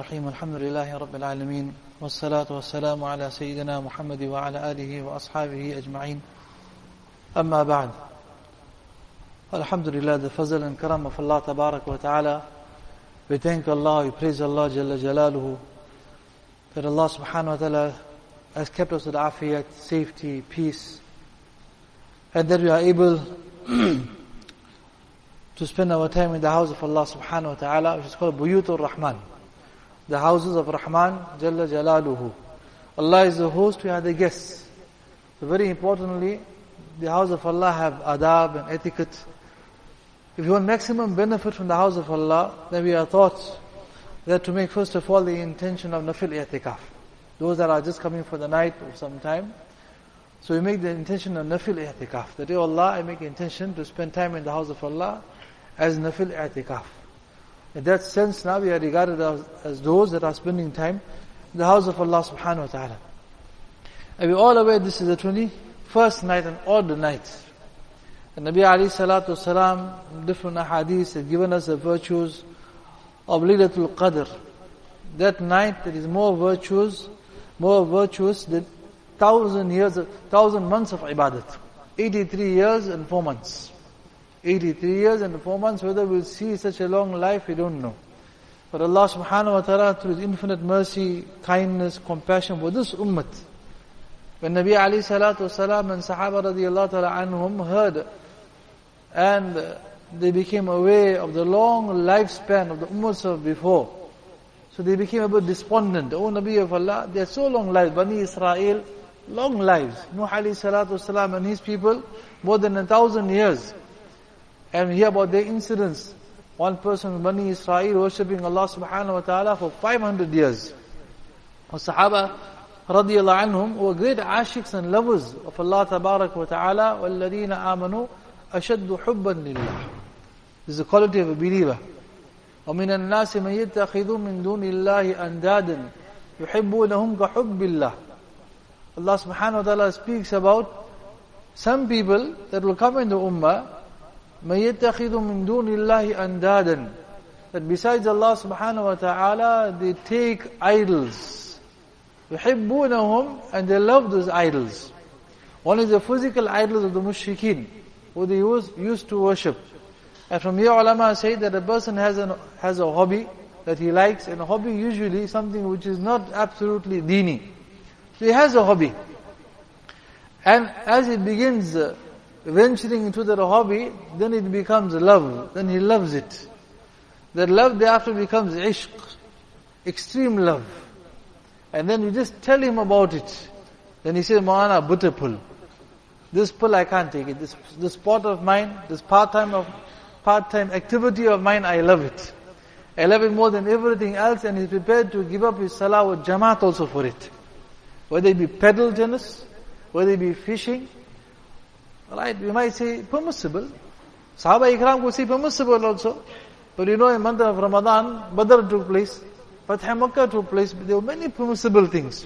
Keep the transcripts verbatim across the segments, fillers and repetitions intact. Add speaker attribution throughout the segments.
Speaker 1: الرحيم الحمد لله رب العالمين والصلاة والسلام على سيدنا محمد وعلى آله وأصحابه أجمعين أما بعد. Alhamdulillah, the fazl and karam of Allah Tabarak wa Ta'ala. We thank Allah, we praise Allah Jalla Jalaluhu, that Allah Subhanahu wa Ta'ala has kept us with afiyat, safety, peace, and that we are able to spend our time in the house of Allah Subhanahu wa Ta'ala, which is called Buyutur Rahman, the houses of Rahman Jalla Jalaluhu. Allah is the host, we are the guests. So very importantly, the house of Allah have adab and etiquette. If you want maximum benefit from the house of Allah, then we are taught that to make first of all the intention of nafil i'tikaf. Those that are just coming for the night or some time, so we make the intention of nafil i'tikaf. That, oh Allah, I make the intention to spend time in the house of Allah as nafil i'tikaf. In that sense, now we are regarded as, as those that are spending time in the house of Allah subhanahu wa ta'ala. And we are all aware this is the twenty-first night and all the nights. And Nabi alayhi salatu wasalam, different ahadith have given us the virtues of Laylatul Qadr. That night that is more virtuous, more virtuous than thousand years, thousand months of ibadat. eighty-three years and four months. eighty-three years and four months, whether we'll see such a long life, we don't know. But Allah subhanahu wa ta'ala, through His infinite mercy, kindness, compassion for this ummah, when Nabi alayhi salatu wasalam and Sahaba radiyallahu ta'ala anhum heard, and they became aware of the long lifespan of the ummahs of before, so they became a bit despondent. Oh Nabi of Allah, they are so long lives. Bani Israel, long lives. Nuh alayhi salatu wasalam and his people, more than a thousand years. And we hear about their incidents. One person in Bani Israel worshipping Allah subhanahu wa ta'ala for five hundred years. Or Sahaba radiyallahu anhum were great ashiks and lovers of Allah tabarak wa ta'ala. وَالَّذِينَ آمَنُوا أَشَدُّ حُبًّا لِلَّهِ. This is the quality of a believer. وَمِنَ النَّاسِ مَن يَتَّخِذُ مِن دُونِ اللَّهِ أَنْدَادًا يُحِبُّونَهُمْ كَحُبِّ اللَّهِ. Allah subhanahu wa ta'ala speaks about some people that will come in the ummah, مَن يَتَّخِذُ مِن دُونِ اللَّهِ أَنْدَادًا, that besides Allah subhanahu wa ta'ala, they take idols. يُحِبُّونَهُمْ, and they love those idols. One is the physical idols of the mushrikeen, who they used, used to worship. And from here ulama say that a person has, an, has a hobby that he likes, and a hobby usually something which is not absolutely deeni. So he has a hobby. And as he begins uh, venturing into that hobby, then it becomes love, then he loves it. That love thereafter becomes ishq, extreme love. And then you just tell him about it. Then he says, Maulana, butter pull. This pull I can't take it. This, this sport of mine, this part-time of part-time activity of mine, I love it. I love it more than everything else, and he's prepared to give up his salah with jamaat also for it. Whether it be paddle tennis, whether it be fishing, right? We might say permissible. Sahaba Ikram could say permissible also. But you know, in the month of Ramadan, Badr took place, Fath Makkah took place, there were many permissible things.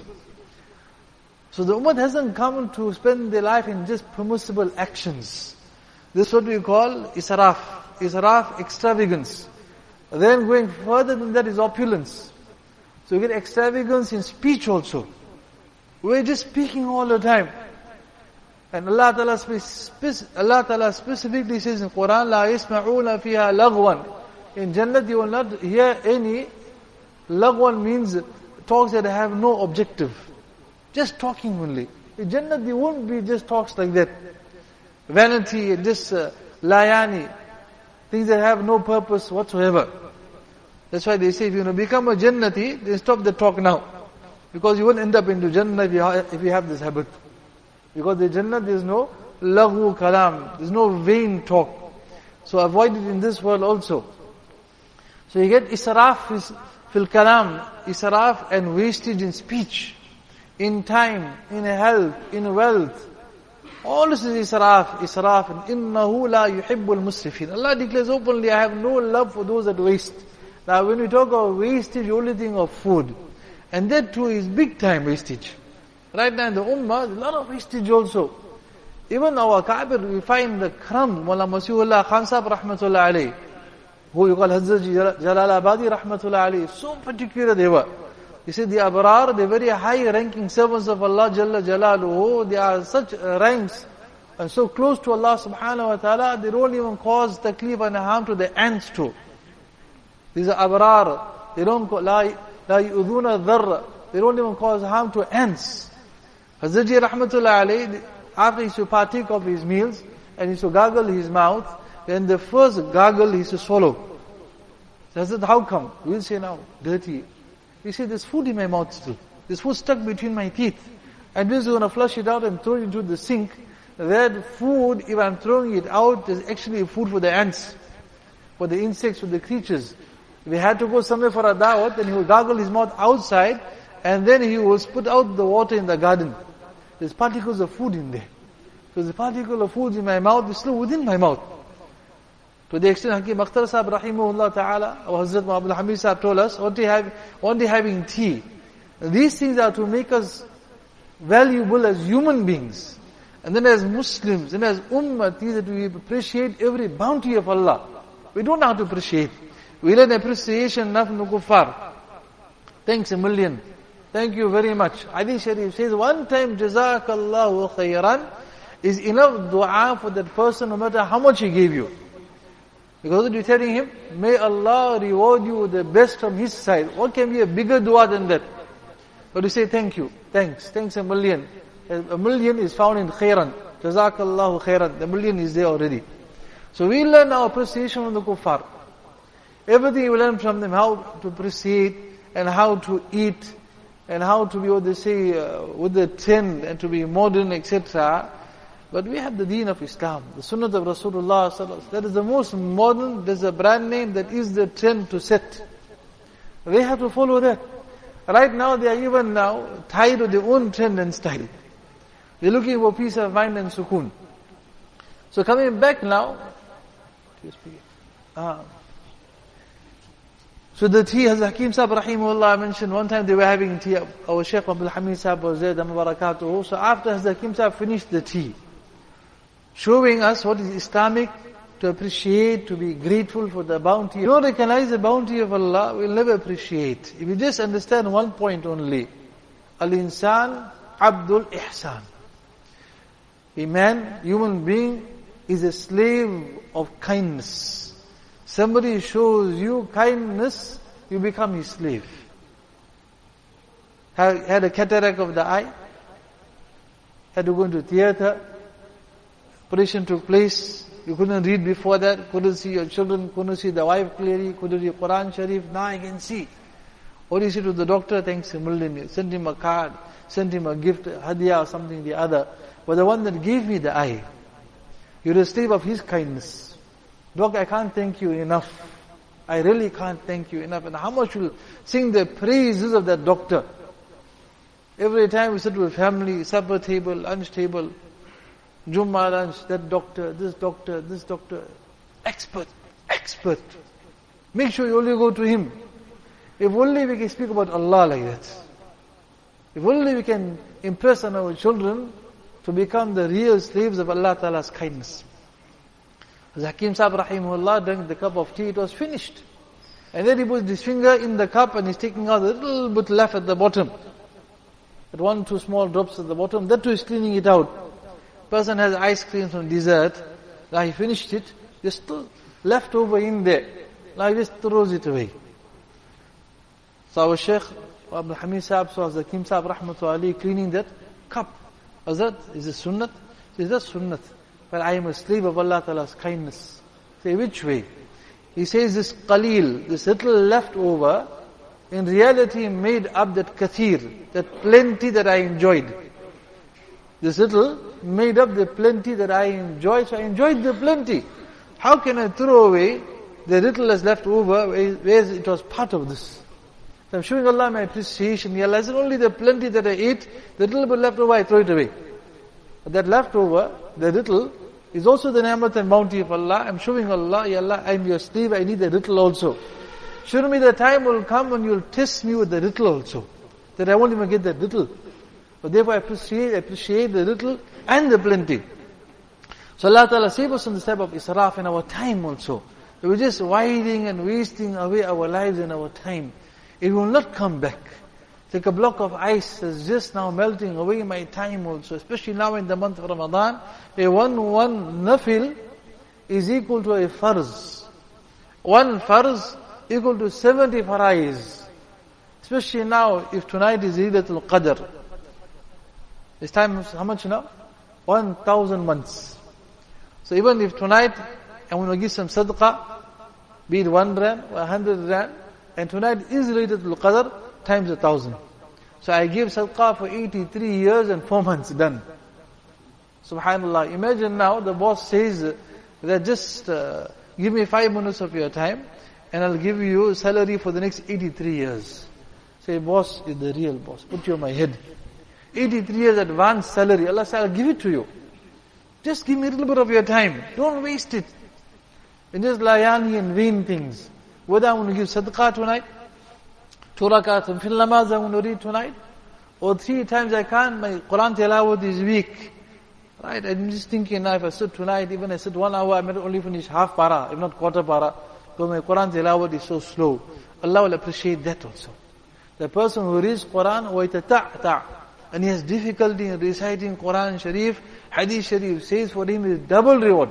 Speaker 1: So the ummah hasn't come to spend their life in just permissible actions. This is what we call israf. Israf, extravagance. Then going further than that is opulence. So you get extravagance in speech also. We're just speaking all the time. And Allah Ta'ala, spec- Allah Ta'ala specifically says in Quran, لَا يَسْمَعُونَ فِيهَا لَغْوًا. In Jannat you will not hear any. Lagwan means talks that have no objective. Just talking only. In Jannat there won't be just talks like that. Vanity, this uh, layani, things that have no purpose whatsoever. That's why they say if you want to become a Jannati, then stop the talk now. Because you won't end up into Jannah if you, ha- if you have this habit. Because the Jannah there is no laghu kalam, there is no vain talk. So avoid it in this world also. So you get israf is fil kalam, israf and wastage in speech, in time, in health, in wealth. All this is israf, israf, and innahu la yuhibbul musrifin. Allah declares openly, I have no love for those that waste. Now when we talk of wastage, you only think of food. And that too is big time wastage. Right now in the ummah, there's a lot of wastage also. Even our Kabir, we find the crumb, Mullah Masihullah Khan Sahib rahmatullah alayhi. who you call Hazrat Jalalabadi Rahmatullah alayhi, so particular they were. You see, the Abrar, the very high-ranking servants of Allah Jalla Jalaluhu, they are such ranks and so close to Allah subhanahu wa ta'ala, they don't even cause taklif and harm to the ants too. These are Abrar, they don't call, la, la yu'udhuna dharra, they don't even cause harm to ants. Hazrat Ji Rahmatullah alayhi, after he used to partake of his meals, and he used to gargle his mouth, then the first gargle he used to swallow. So Hazrat, how come? We'll say now, dirty. You see, there's food in my mouth still. There's food stuck between my teeth. I'm just going to flush it out and throw it into the sink. That food, if I'm throwing it out, is actually food for the ants, for the insects, for the creatures. If he had to go somewhere for a da'wat, then he will gargle his mouth outside, and then he will spit out the water in the garden. There's particles of food in there. So the particle of food in my mouth is still within my mouth. To the extent Hakim Akhtar Sahib Rahimahullah Ta'ala, or Hazrat Muhammad Hamid Sahib told us, one day, have, one day having tea. These things are to make us valuable as human beings. And then as Muslims, and as Ummah, that we appreciate every bounty of Allah. We don't know how to appreciate. We learn appreciation enough in the kuffar. Thanks a million. Thank you very much. Hadith Sharif says, one time, Jazakallahu khairan, is enough dua for that person no matter how much he gave you. Because you're telling him, may Allah reward you with the best from His side. What can be a bigger dua than that? But you say, thank you, thanks, thanks a million. A million is found in khairan. Jazakallahu khairan. The million is there already. So we learn our appreciation from the kuffar. Everything we learn from them, how to appreciate and how to eat and how to be what they say uh, with the trend and to be modern, et cetera. But we have the deen of Islam, the sunnah of Rasulullah sallallahu alaihi wasallam. That is the most modern, there's a brand name that is the trend to set. They have to follow that. Right now they are even now tied to their own trend and style. They're looking for peace of mind and sukoon. So coming back now, ah. So the tea, as Hakim Sahib Rahimahullah mentioned, one time they were having tea, our Shaykh Abdul Hamid Sahib was there, Barakatuhu. So after Hazrat Hakim Sahib finished the tea, showing us what is Islamic, to appreciate, to be grateful for the bounty. If you don't recognize the bounty of Allah, we'll never appreciate. If you just understand one point only, Al-Insan Abdul Ihsan. A man, human being, is a slave of kindness. Somebody shows you kindness, you become his slave. Had, had a cataract of the eye, had to go into theater, operation took place, you couldn't read before that, couldn't see your children, couldn't see the wife clearly, couldn't read Quran Sharif, now I can see. What do you say to the doctor? Thanks a million. Send him a card, send him a gift, a hadiyah or something the other. But the one that gave me the eye, you're a slave of his kindness. Doc, I can't thank you enough. I really can't thank you enough. And how much will sing the praises of that doctor. Every time we sit with family, supper table, lunch table, Jummah lunch, that doctor, this doctor, this doctor, expert, expert. Make sure you only go to him. If only we can speak about Allah like that. If only we can impress on our children to become the real slaves of Allah Ta'ala's kindness. As Hakim Sahib Rahimahullah drank the cup of tea, it was finished. And then he put his finger in the cup and he's taking out a little bit left at the bottom. At one, two small drops at the bottom, that too is cleaning it out. Person has ice cream from dessert, now he finished it, there's still left over in there. Now he just throws it away. So our Shaykh Abdul Hamid Sahib saw Hakim Sahib Rahmatullahi cleaning that cup. Was that, is it sunnat? Is that sunnat? But I am a slave of Allah Ta'ala's kindness. Say, which way? He says this qaleel, this little left over, in reality made up that kathir, that plenty that I enjoyed. This little made up the plenty that I enjoyed, so I enjoyed the plenty. How can I throw away the little that's left over, whereas it was part of this? So I'm showing Allah my appreciation. Ya Allah, it's only the plenty that I ate, the little bit left over, I throw it away. But that leftover, the little, is also the ni'mat and bounty of Allah. I'm showing Allah, Ya Allah, I'm your slave, I need the little also. Show me the time will come when you'll test me with the little also. That I won't even get that little. But therefore I appreciate, appreciate the little and the plenty. So Allah Ta'ala save us from this type of israf in our time also. We're just whiling and wasting away our lives and our time. It will not come back. It's like a block of ice that's just now melting away my time also, especially now in the month of Ramadan. A one, one nafil is equal to a farz. One farz equal to seventy farais. Especially now, if tonight is Laylatul Qadr. This time is how much now? One thousand months. So even if tonight I'm going to give some sadaqah, be it one rand or a hundred rand, and tonight is Laylatul Qadr times a thousand. So I give sadaqah for eighty-three years and four months done. Subhanallah. Imagine now the boss says that just uh, give me five minutes of your time and I'll give you salary for the next eighty-three years. Say, boss is the real boss. Put you on my head. eighty-three years advance salary. Allah said, I'll give it to you. Just give me a little bit of your time. Don't waste it. And just layani and vain things. Whether I'm going to give sadaqah tonight, two rakat and fil namaz I'm going to read tonight, or three times I can't, my Quran tilawat is weak. Right? I'm just thinking now, if I sit tonight, even I sit one hour, I might only finish half para, if not quarter para, because my Quran tilawat is so slow. Allah will appreciate that also. The person who reads Quran, وَيْتَتَعْتَعْ, and he has difficulty in reciting Quran Sharif, Hadith Sharif, says for him is double reward.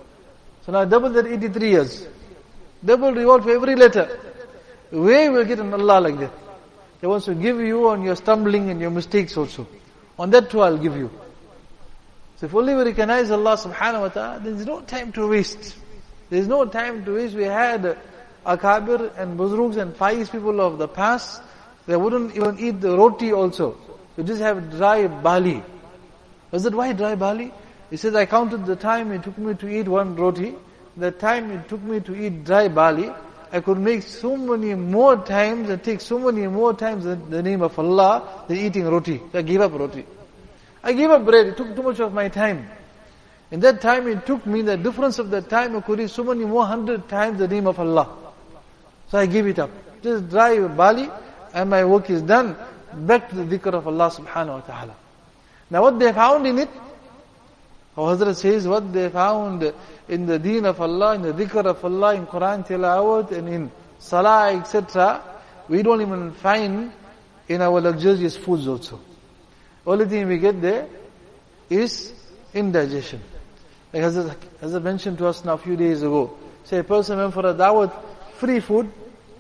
Speaker 1: So now double that eighty-three years. Double reward for every letter. Where will get an Allah like that? He wants to give you on your stumbling and your mistakes also. On that too I'll give you. So if only we recognize Allah subhanahu wa ta'ala, there's no time to waste. There's no time to waste. We had Akabir and Buzrugs and pious people of the past, they wouldn't even eat the roti also. You just have dry barley. Was it why dry barley? He says, I counted the time it took me to eat one roti, the time it took me to eat dry barley, I could make so many more times and take so many more times the, the name of Allah than eating roti. So I gave up roti. I gave up bread. It took too much of my time. In that time it took me, the difference of that time, I could eat so many more hundred times the name of Allah. So I gave it up. Just dry barley and my work is done. Back to the dhikr of Allah subhanahu wa ta'ala. Now what they found in it, our Hazrat says, what they found in the deen of Allah, in the dhikr of Allah, in Quran tilawat, and in salah, et cetera, we don't even find in our luxurious foods also. Only thing we get there is indigestion. Like Hazrat, Hazrat mentioned to us now a few days ago. Say a person went for a dawat, free food,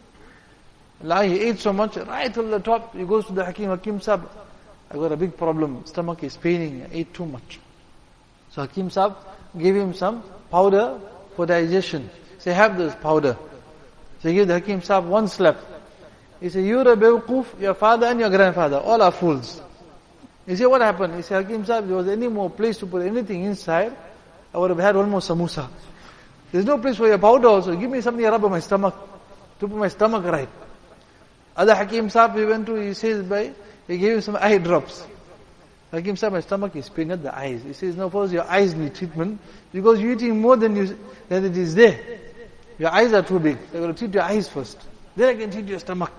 Speaker 1: like he ate so much, right till the top, he goes to the Hakim, Hakim Sahib, I got a big problem, stomach is paining, I ate too much. So Hakim Sahib gave him some powder for digestion. Say, have this powder. So he gave the Hakim Sahib one slap. He said, you're a bewqoof, your father and your grandfather, all are fools. He said, what happened? He said, Hakim Sahib, there was any more place to put anything inside, I would have had one more samosa. There's no place for your powder also. Give me something to rub on my stomach, to put my stomach right. Other Hakim Sahib we went to, he says, by, he gave him some eye drops. Hakim Sahib, my stomach is paining, not the eyes. He says, no, first your eyes need treatment, because you're eating more than you than it is there. Your eyes are too big. So I'm going to treat your eyes first. Then I can treat your stomach.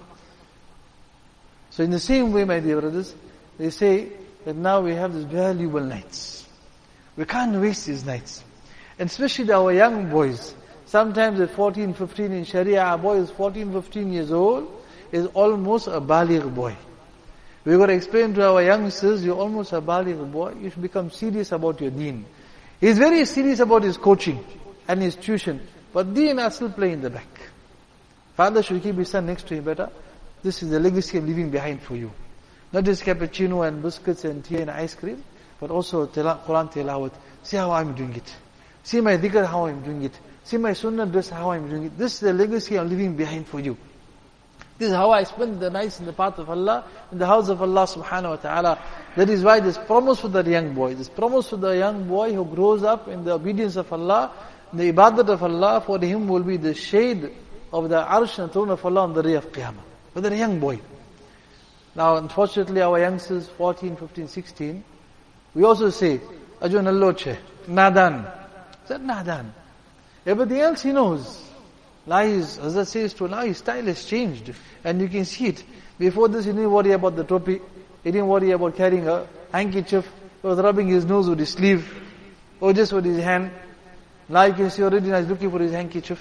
Speaker 1: So in the same way, my dear brothers, they say that now we have these valuable nights. We can't waste these nights. And especially our young boys. Sometimes at fourteen, fifteen in Sharia, a boy is fourteen, fifteen years old, is almost a baligh boy. We've got to explain to our youngsters, you're almost a baligh boy, you should become serious about your deen. He's very serious about his coaching and his tuition, but deen are still playing in the back. Father should keep his son next to him better. This is the legacy I'm leaving behind for you. Not just cappuccino and biscuits and tea and ice cream, but also Quran tilawat. See how I'm doing it. See my dhikr, how I'm doing it. See my sunnah dress, how I'm doing it. This is the legacy I'm leaving behind for you. This is how I spend the nights in the path of Allah, in the house of Allah subhanahu wa ta'ala. That is why this promise for the young boy, this promise for the young boy who grows up in the obedience of Allah, in the ibadat of Allah, for him will be the shade of the arsh and throne of Allah on the day of Qiyamah. For the young boy. Now unfortunately our youngsters, fourteen, fifteen, sixteen, we also say, Ajo nalloche, nadan. Is that nadan? Everything else he knows. Lies, Hazrat says to now his style has changed. And you can see it. Before this he didn't worry about the topi. He didn't worry about carrying a handkerchief. He was rubbing his nose with his sleeve. Or just with his hand. Now you can see already now he's looking for his handkerchief.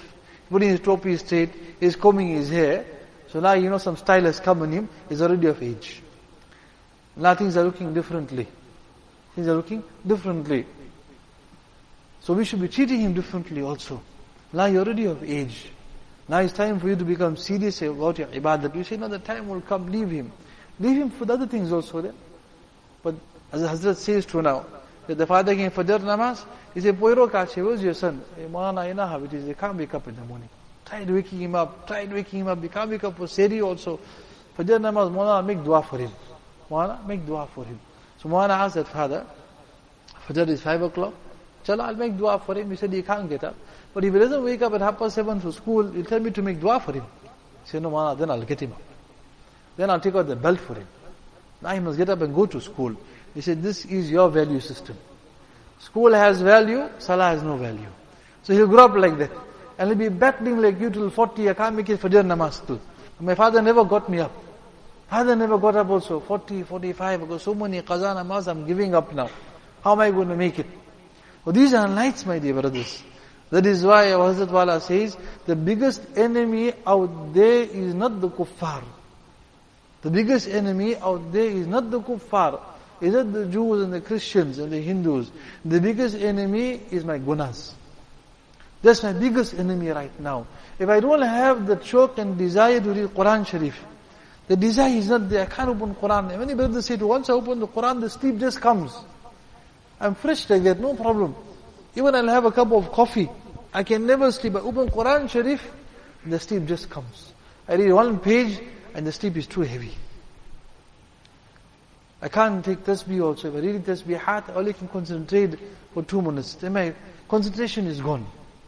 Speaker 1: putting his topi straight, he's combing his hair. So now you know some style has come in him, he's already of age. Now things are looking differently. Things are looking differently. So we should be treating him differently also. Now you're already of age. Now it's time for you to become serious about your ibadat. You say, no, the time will come, leave him. Leave him for the other things also then. But as the Hazrat says to now, that the father came for Fajr namaz, he said, Poiro Kache, where's your son? Hey, Maulana, you know how it is, they can't wake up in the morning. Tried waking him up, tried waking him up, they can't wake up for Seri also. Fajr namaz, Maulana, make dua for him. Maulana, make dua for him. So Maulana asked that father, Fajr is five o'clock, Chala, I'll make dua for him. He said, he can't get up. But if he doesn't wake up at half past seven for school, he'll tell me to make dua for him. He said, no, Maulana, then I'll get him up. Then I'll take out the belt for him. Now he must get up and go to school. He said, this is your value system. School has value, Salah has no value. So he'll grow up like that. And he'll be battling like you till forty, I can't make it Fajr namaz too. My father never got me up. Father never got up also. forty, forty-five, I got so many qaza namaz, I'm giving up now. How am I going to make it? Well, these are lights, my dear brothers. That is why our Hazrat Wala says, the biggest enemy out there is not the kuffar. The biggest enemy out there is not the kuffar. Is not the Jews and the Christians and the Hindus. The biggest enemy is my gunas. That's my biggest enemy right now. If I don't have the shauq and desire to read Quran Sharif, the desire is not there, I can't open Quran. Many brothers say, once I open the Quran, the sleep just comes. I'm fresh like that, no problem. Even I'll have a cup of coffee, I can never sleep. I open Quran Sharif, the sleep just comes. I read one page, and the sleep is too heavy. I can't take tasbih also. If I read tasbihat, I only can concentrate for two minutes. Then my concentration is gone.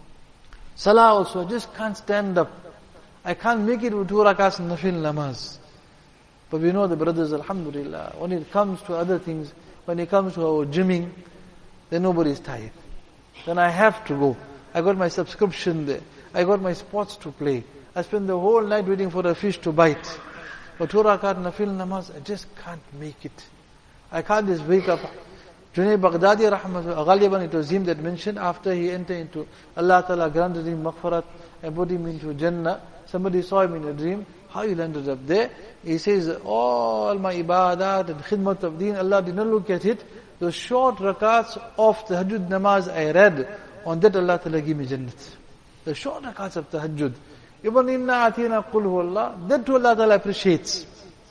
Speaker 1: Salah also, I just can't stand up. I can't make it with two rakats nafil namaz. But we know the brothers, alhamdulillah, when it comes to other things, when it comes to our gymming, then nobody is tired. Then I have to go. I got my subscription there. I got my sports to play. I spend the whole night waiting for a fish to bite. But two rakat nafil namaz, I just can't make it. I can't just wake up. Junaid Baghdadi rahmatullah, Ghaliban, it was him that mentioned, after he entered into, Allah Ta'ala granted him maghfirat and put him into Jannah. Somebody saw him in a dream, how he landed up there. He says, all my ibadat and khidmat of deen, Allah did not look at it. The short rakats of the tahajjud namaz I read, on that Allah Ta'ala gave me Jannat. The short rakats of the tahajjud. Even inna atina qul huwallah, that too Allah Ta'ala appreciates.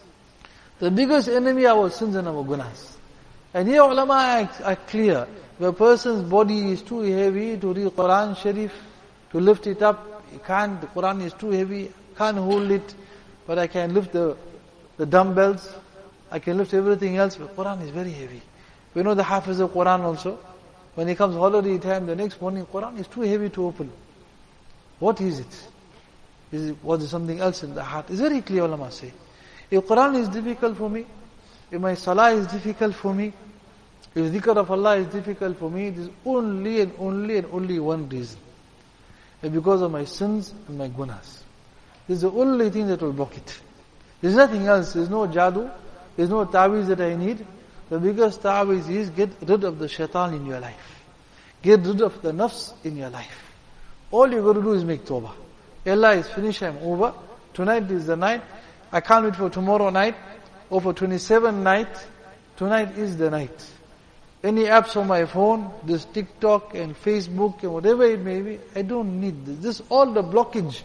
Speaker 1: The biggest enemy are our sins and our gunas. And here ulama are, are clear. If a person's body is too heavy to read Quran Sharif, to lift it up, he can't, the Quran is too heavy, can't hold it, but I can lift the, the dumbbells, I can lift everything else, but Quran is very heavy. We know the Hafiz of Quran also, when it comes holiday time, the next morning, Quran is too heavy to open. What is it? Is it, was there something else in the heart? It's very clear, ulama say. If Quran is difficult for me, if my salah is difficult for me, if dhikr of Allah is difficult for me, it is only and only and only one reason. And because of my sins and my gunas. This is the only thing that will block it. There's nothing else. There's no jadoo. There's no ta'weez that I need. The biggest ta'weez is get rid of the shaitan in your life. Get rid of the nafs in your life. All you got to do is make tawbah. Allah is finished, I'm over. Tonight is the night. I can't wait for tomorrow night or for twenty-seven night. Tonight is the night. Any apps on my phone, this TikTok and Facebook and whatever it may be, I don't need this. This is all the blockage.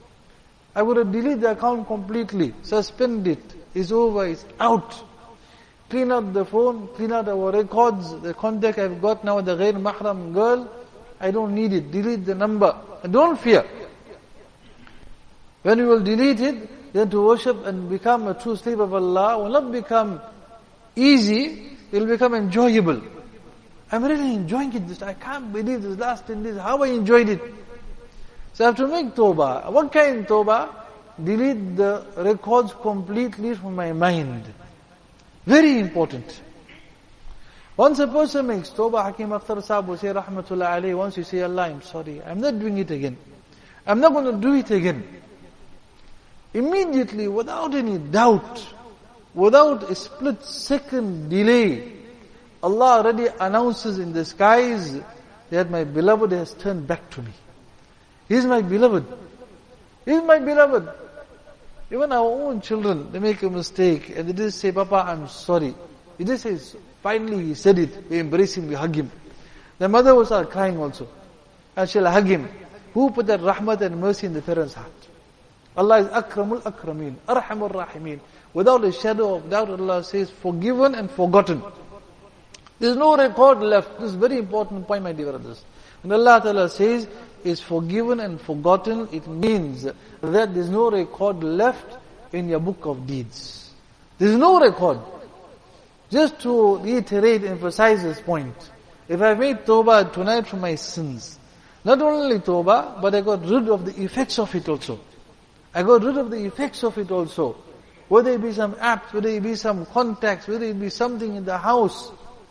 Speaker 1: I would have deleted the account completely. Suspend it. It's over. It's out. Clean out the phone. Clean out our records. The contact I've got now with the ghair mahram girl. I don't need it. Delete the number. And don't fear. When you will delete it, then to worship and become a true slave of Allah will not become easy, it will become enjoyable. I'm really enjoying it. I can't believe this last ten days, how I enjoyed it. So I have to make tawbah. What kind of tawbah? Delete the records completely from my mind. Very important. Once a person makes tawbah, Hakim Akhtar Sahib will say, Rahmatullah alayhi, once you say, Allah, I'm sorry, I'm not doing it again. I'm not going to do it again. Immediately, without any doubt, without a split second delay, Allah already announces in the skies that my beloved has turned back to me. He's my beloved. He's my beloved. Even our own children, they make a mistake and they just say, Papa, I'm sorry. He just says, finally he said it. We embrace him, we hug him. The mother will start crying also. And she'll hug him. Who put that rahmat and mercy in the parent's heart? Allah is Akramul Akrameen, Arhamul Rahimin. Without a shadow of doubt, Allah says, forgiven and forgotten. There's no record left. This is a very important point, my dear brothers. When Allah Ta'ala says, is forgiven and forgotten, it means that there's no record left in your book of deeds. There's no record. Just to reiterate, emphasize this point. If I made tawbah tonight from my sins, not only tawbah, but I got rid of the effects of it also. I got rid of the effects of it also. Whether it be some apps, whether it be some contacts, whether it be something in the house.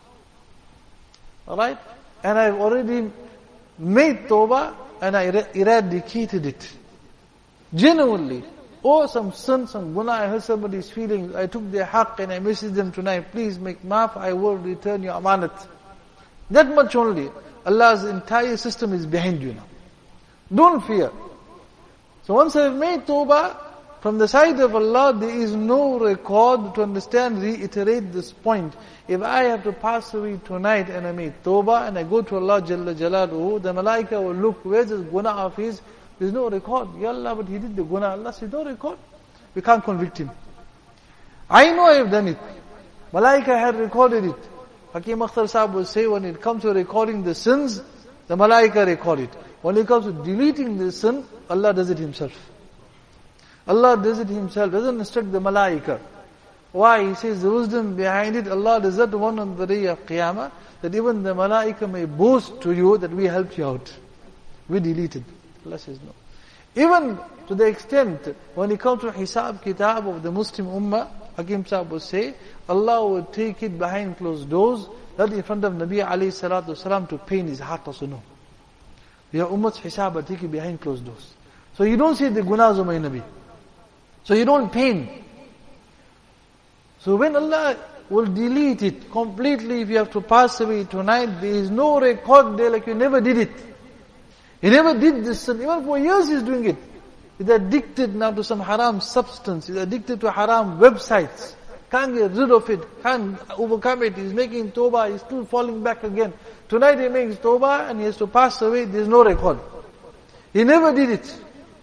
Speaker 1: Alright? And I've already made tawbah and I eradicated it. Genuinely. Or some sin, some guna, I hurt somebody's feelings, I took their haqq and I messaged them tonight, please make maaf, I will return your amanat. That much only. Allah's entire system is behind you now. Don't fear. So once I've made tawbah, from the side of Allah, there is no record to understand, reiterate this point. If I have to pass away tonight and I made tawbah and I go to Allah Jalla Jalaluhu, the malaika will look, where's this guna of his? There's no record. Ya Allah, but he did the guna. Allah says, no record. We can't convict him. I know I have done it. Malaika had recorded it. Hakim Akhtar Sahib will say, when it comes to recording the sins, the malaika record it. When it comes to deleting the sin, Allah does it himself. Allah does it himself, doesn't instruct the malaika. Why? He says the wisdom behind it, Allah does that one on the day of Qiyamah, that even the malaika may boast to you that we helped you out. We deleted. Allah says no. Even to the extent, when it comes to Hisab Kitab of the Muslim Ummah, Hakim Sahib will say, Allah will take it behind closed doors, not in front of Nabi alayhi salatu wasalam to pain his heart also no. Your Ummah's Hisab will take it behind closed doors. So you don't see the gunas of my Nabi. So you don't pain. So when Allah will delete it completely, if you have to pass away tonight, there is no record there like you never did it. He never did this sin. Even for years he's doing it. He's addicted now to some haram substance. He's addicted to haram websites. Can't get rid of it. Can't overcome it. He's making tawbah. He's still falling back again. Tonight he makes tawbah and he has to pass away. There's no record. He never did it.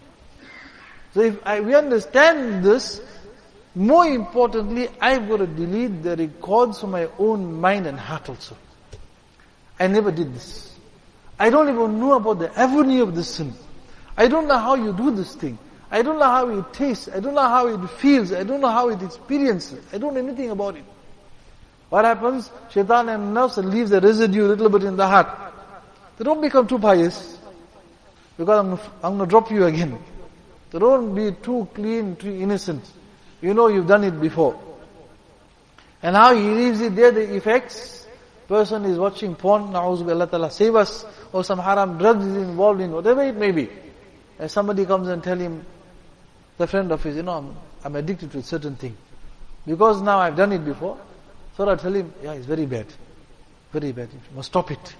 Speaker 1: So if I, we understand this, more importantly, I've got to delete the records from my own mind and heart also. I never did this. I don't even know about the avenue of this sin. I don't know how you do this thing. I don't know how it tastes. I don't know how it feels. I don't know how it experiences. I don't know anything about it. What happens? Shaitan and nafs leaves a residue a little bit in the heart. They don't become too pious. Because I'm, I'm going to drop you again. So don't be too clean, too innocent. You know you've done it before. And how he leaves it there, the effects. Person is watching porn, na'udhu bi Allah ta'ala save us. Or some haram drugs is involved in, whatever it may be. And somebody comes and tell him, the friend of his, you know, I'm, I'm addicted to a certain thing. Because now I've done it before. So I tell him, yeah, it's very bad. Very bad. You must stop it.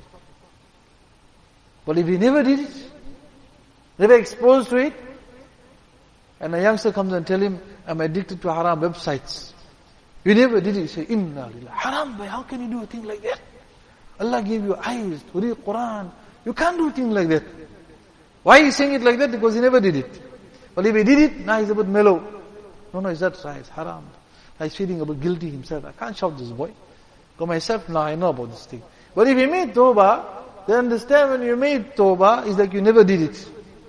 Speaker 1: But if he never did it, never exposed to it, and a youngster comes and tell him, I'm addicted to haram websites. You never did it. You say, Inna lillah. Haram, boy, how can you do a thing like that? Allah gave you eyes to read Quran. You can't do a thing like that. Why is he saying it like that? Because he never did it. But if he did it, now he's a bit mellow. No, no, is that right? It's haram. He's feeling a bit guilty himself. I can't shout this boy. For myself, now I know about this thing. But if he made tawbah, then understand when you made tawbah, it's like you never did it.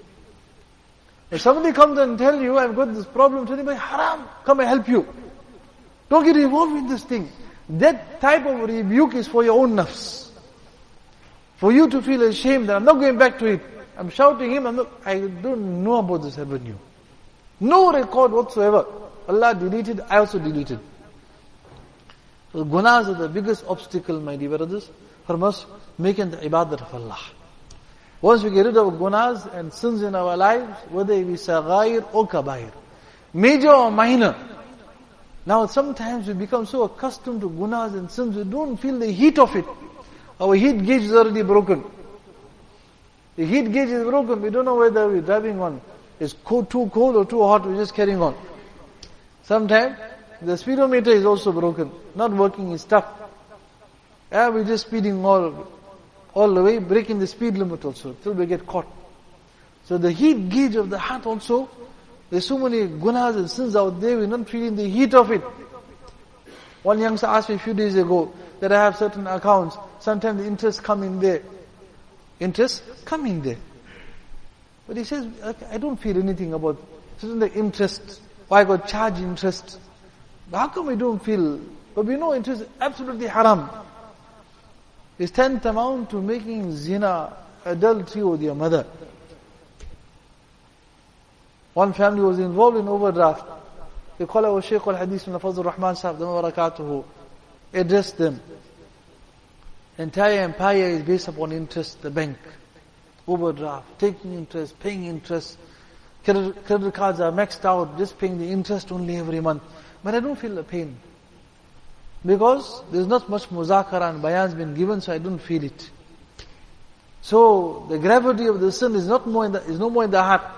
Speaker 1: If somebody comes and tell you, I've got this problem, tell him, haram, come and help you. Don't get involved in this thing. That type of rebuke is for your own nafs. For you to feel ashamed that I'm not going back to it. I'm shouting him, I'm not, I don't know about this avenue. No record whatsoever. Allah deleted, I also deleted. So gunas are the biggest obstacle, my dear brothers, for us making the ibadat of Allah. Once we get rid of gunas and sins in our lives, whether it be saghair or kabair, major or minor, now sometimes we become so accustomed to gunas and sins, we don't feel the heat of it. Our heat gauge is already broken. The heat gauge is broken. We don't know whether we're driving on. It's cold, too cold or too hot. We're just carrying on. Sometimes the speedometer is also broken. Not working, is stuck. Yeah, we're just speeding all, all the way, breaking the speed limit also, till we get caught. So the heat gauge of the heart also, there's so many gunas and sins out there, we're not feeling the heat of it. One youngster asked me a few days ago that I have certain accounts, sometimes the interest come in there. Interest come in there. But he says, I don't feel anything about certain the interest, why I got charged interest. But how come we don't feel? But we know interest is absolutely haram. It's tantamount to making zina, adultery with your mother. One family was involved in overdraft. They call our Shaykh al-Hadith min Fazl Rahman Sahib, barakatuhu, addressed them. Entire empire is based upon interest, the bank. Overdraft, taking interest, paying interest. Credit, credit cards are maxed out, just paying the interest only every month. But I don't feel the pain. Because there's not much muzakara and bayan's been given, so I don't feel it. So the gravity of the sin is not more in the, is no more in the heart.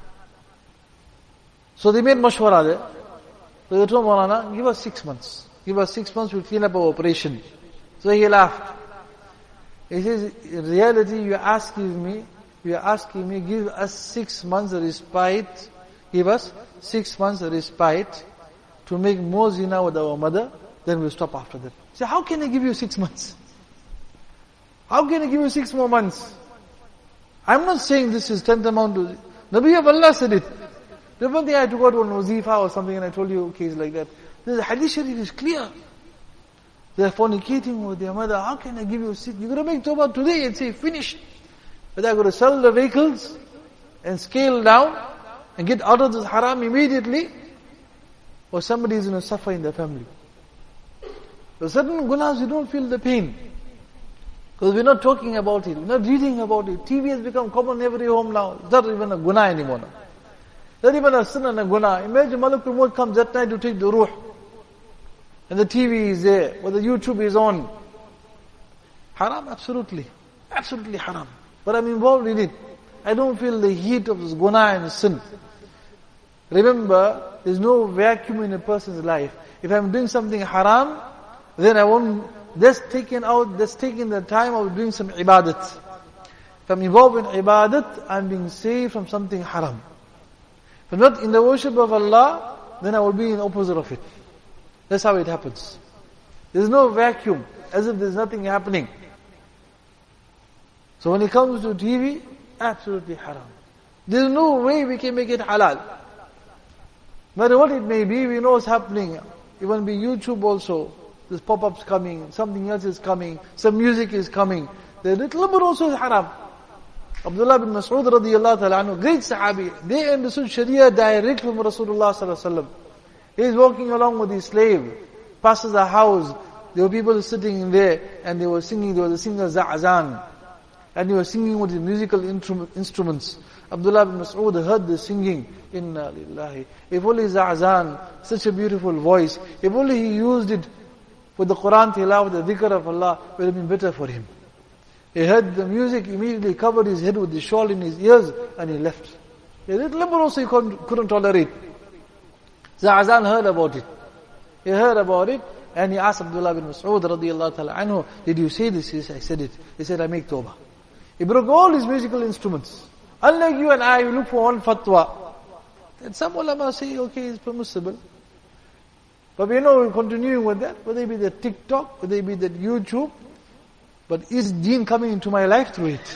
Speaker 1: So they made mashwara there. So they told Maulana, give us six months. Give us six months, we'll clean up our operation. So he laughed. He says, in reality, you are asking me, you are asking me, give us six months respite, give us six months respite to make more zina with our mother, then we'll stop after that. So how can I give you six months? How can I give you six more months? I'm not saying this is tantamount to, Nabi of Allah said it. The one thing I took out one wazifa or something and I told you, okay, it's like that. The hadith sharif is clear. They're fornicating with their mother. How can I give you six? You're going to make tawbah today and say, finished. But I'm going to sell the vehicles and scale down and get out of this haram immediately. Or somebody is going to suffer in the family. So certain gunas, you don't feel the pain. Because we're not talking about it. We're not reading about it. T V has become common in every home now. It's not even a guna anymore now. Not even a sin and a guna. Imagine Malakul Maut comes that night to take the ruh. And the T V is there, or the YouTube is on. Haram, absolutely. Absolutely haram. But I'm involved in it. I don't feel the heat of this guna and sin. Remember, there's no vacuum in a person's life. If I'm doing something haram, then I won't, that's taken out, that's taking the time of doing some ibadat. If I'm involved in ibadat, I'm being saved from something haram. If I'm not in the worship of Allah, then I will be in opposite of it. That's how it happens. There's no vacuum, as if there's nothing happening. So when it comes to T V, absolutely haram. There's no way we can make it halal. No matter what it may be, we know what's happening. Even be YouTube also, there's pop-ups coming, something else is coming, some music is coming. The little bit also is haram. Abdullah bin Mas'ud radiyallahu ta'ala anhu, great sahabi, they understood Sharia direct from Rasulullah sallallahu alaihi wasallam. He's walking along with his slave, passes a house, there were people sitting in there, and they were singing, there was a singer Za'azan, and he was singing with his musical instruments. Abdullah bin Mas'ud heard the singing, Inna lillahi. If only Za'azan, such a beautiful voice, if only he used it for the Quran tilawah, the dhikr of Allah, it would have been better for him. He heard the music, immediately covered his head with the shawl in his ears, and he left. A little bit also he couldn't, couldn't tolerate. Za'azan heard about it. He heard about it, and he asked Abdullah bin Mas'ud radiyallahu ta'ala anhu, did you say this? He said, I said it. He said, I make tawbah. He broke all his musical instruments. Unlike you and I, we look for one fatwa. And some ulama say, okay, it's permissible. But we know we're continuing with that, whether it be the TikTok, whether it be the YouTube. But is deen coming into my life through it?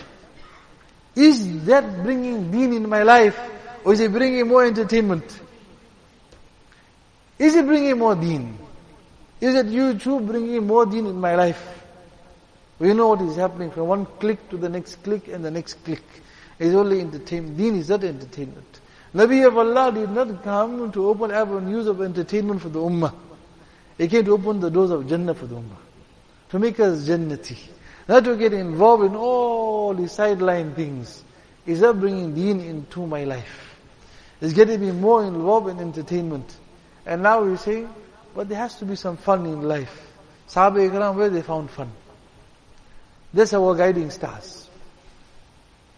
Speaker 1: Is that bringing deen in my life? Or is it bringing more entertainment? Is it bringing more deen? Is it YouTube bringing more deen in my life? We know what is happening from one click to the next click and the next click. It's only entertainment. Deen is not entertainment. Nabi of Allah did not come to open avenues of entertainment for the ummah. He came to open the doors of Jannah for the ummah. To make us Jannati. Not to get involved in all the sideline things. Is that bringing deen into my life? It's getting me more involved in entertainment. And now we say, but there has to be some fun in life. Sahaba Ikram, where they found fun? That's our guiding stars.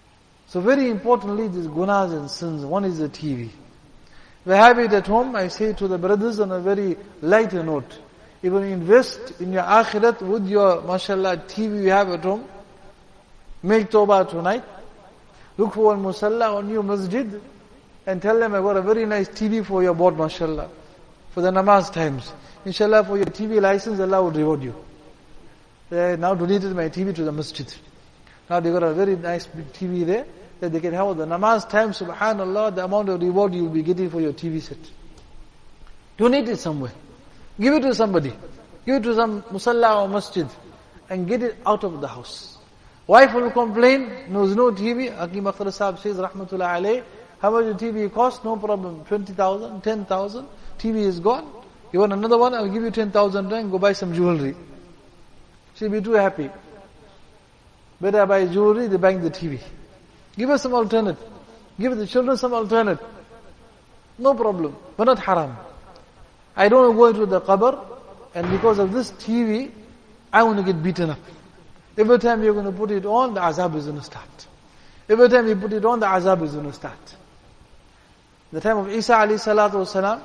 Speaker 1: So very importantly, these gunas and sins. One is the T V. We have it at home. I say to the brothers on a very lighter note, even invest in your akhirat with your, mashallah, T V you have at home. Make tawbah tonight. Look for one musalla or new masjid and tell them, I got a very nice T V for your board, mashallah, for the namaz times. Inshallah, for your T V license, Allah will reward you. They now donated my T V to the masjid. Now they got a very nice big T V there that they can have the namaz time, subhanallah, the amount of reward you will be getting for your T V set. Donate it somewhere. Give it to somebody. Give it to some musalla or masjid and get it out of the house. Wife will complain, knows no T V. Hakim Akhtar Sahib says, rahmatullah alayh, how much the T V cost? No problem. twenty thousand, ten thousand. T V is gone. You want another one? I'll give you ten thousand and go buy some jewelry. She'll be too happy. Better buy jewelry than buying the T V. Give us some alternate. Give the children some alternate. No problem. But not haram. I don't want to go into the qabr, and because of this T V, I want to get beaten up. Every time you're going to put it on, the azab is going to start. Every time you put it on, the azab is going to start. The time of Isa alayhi salatu wasalam,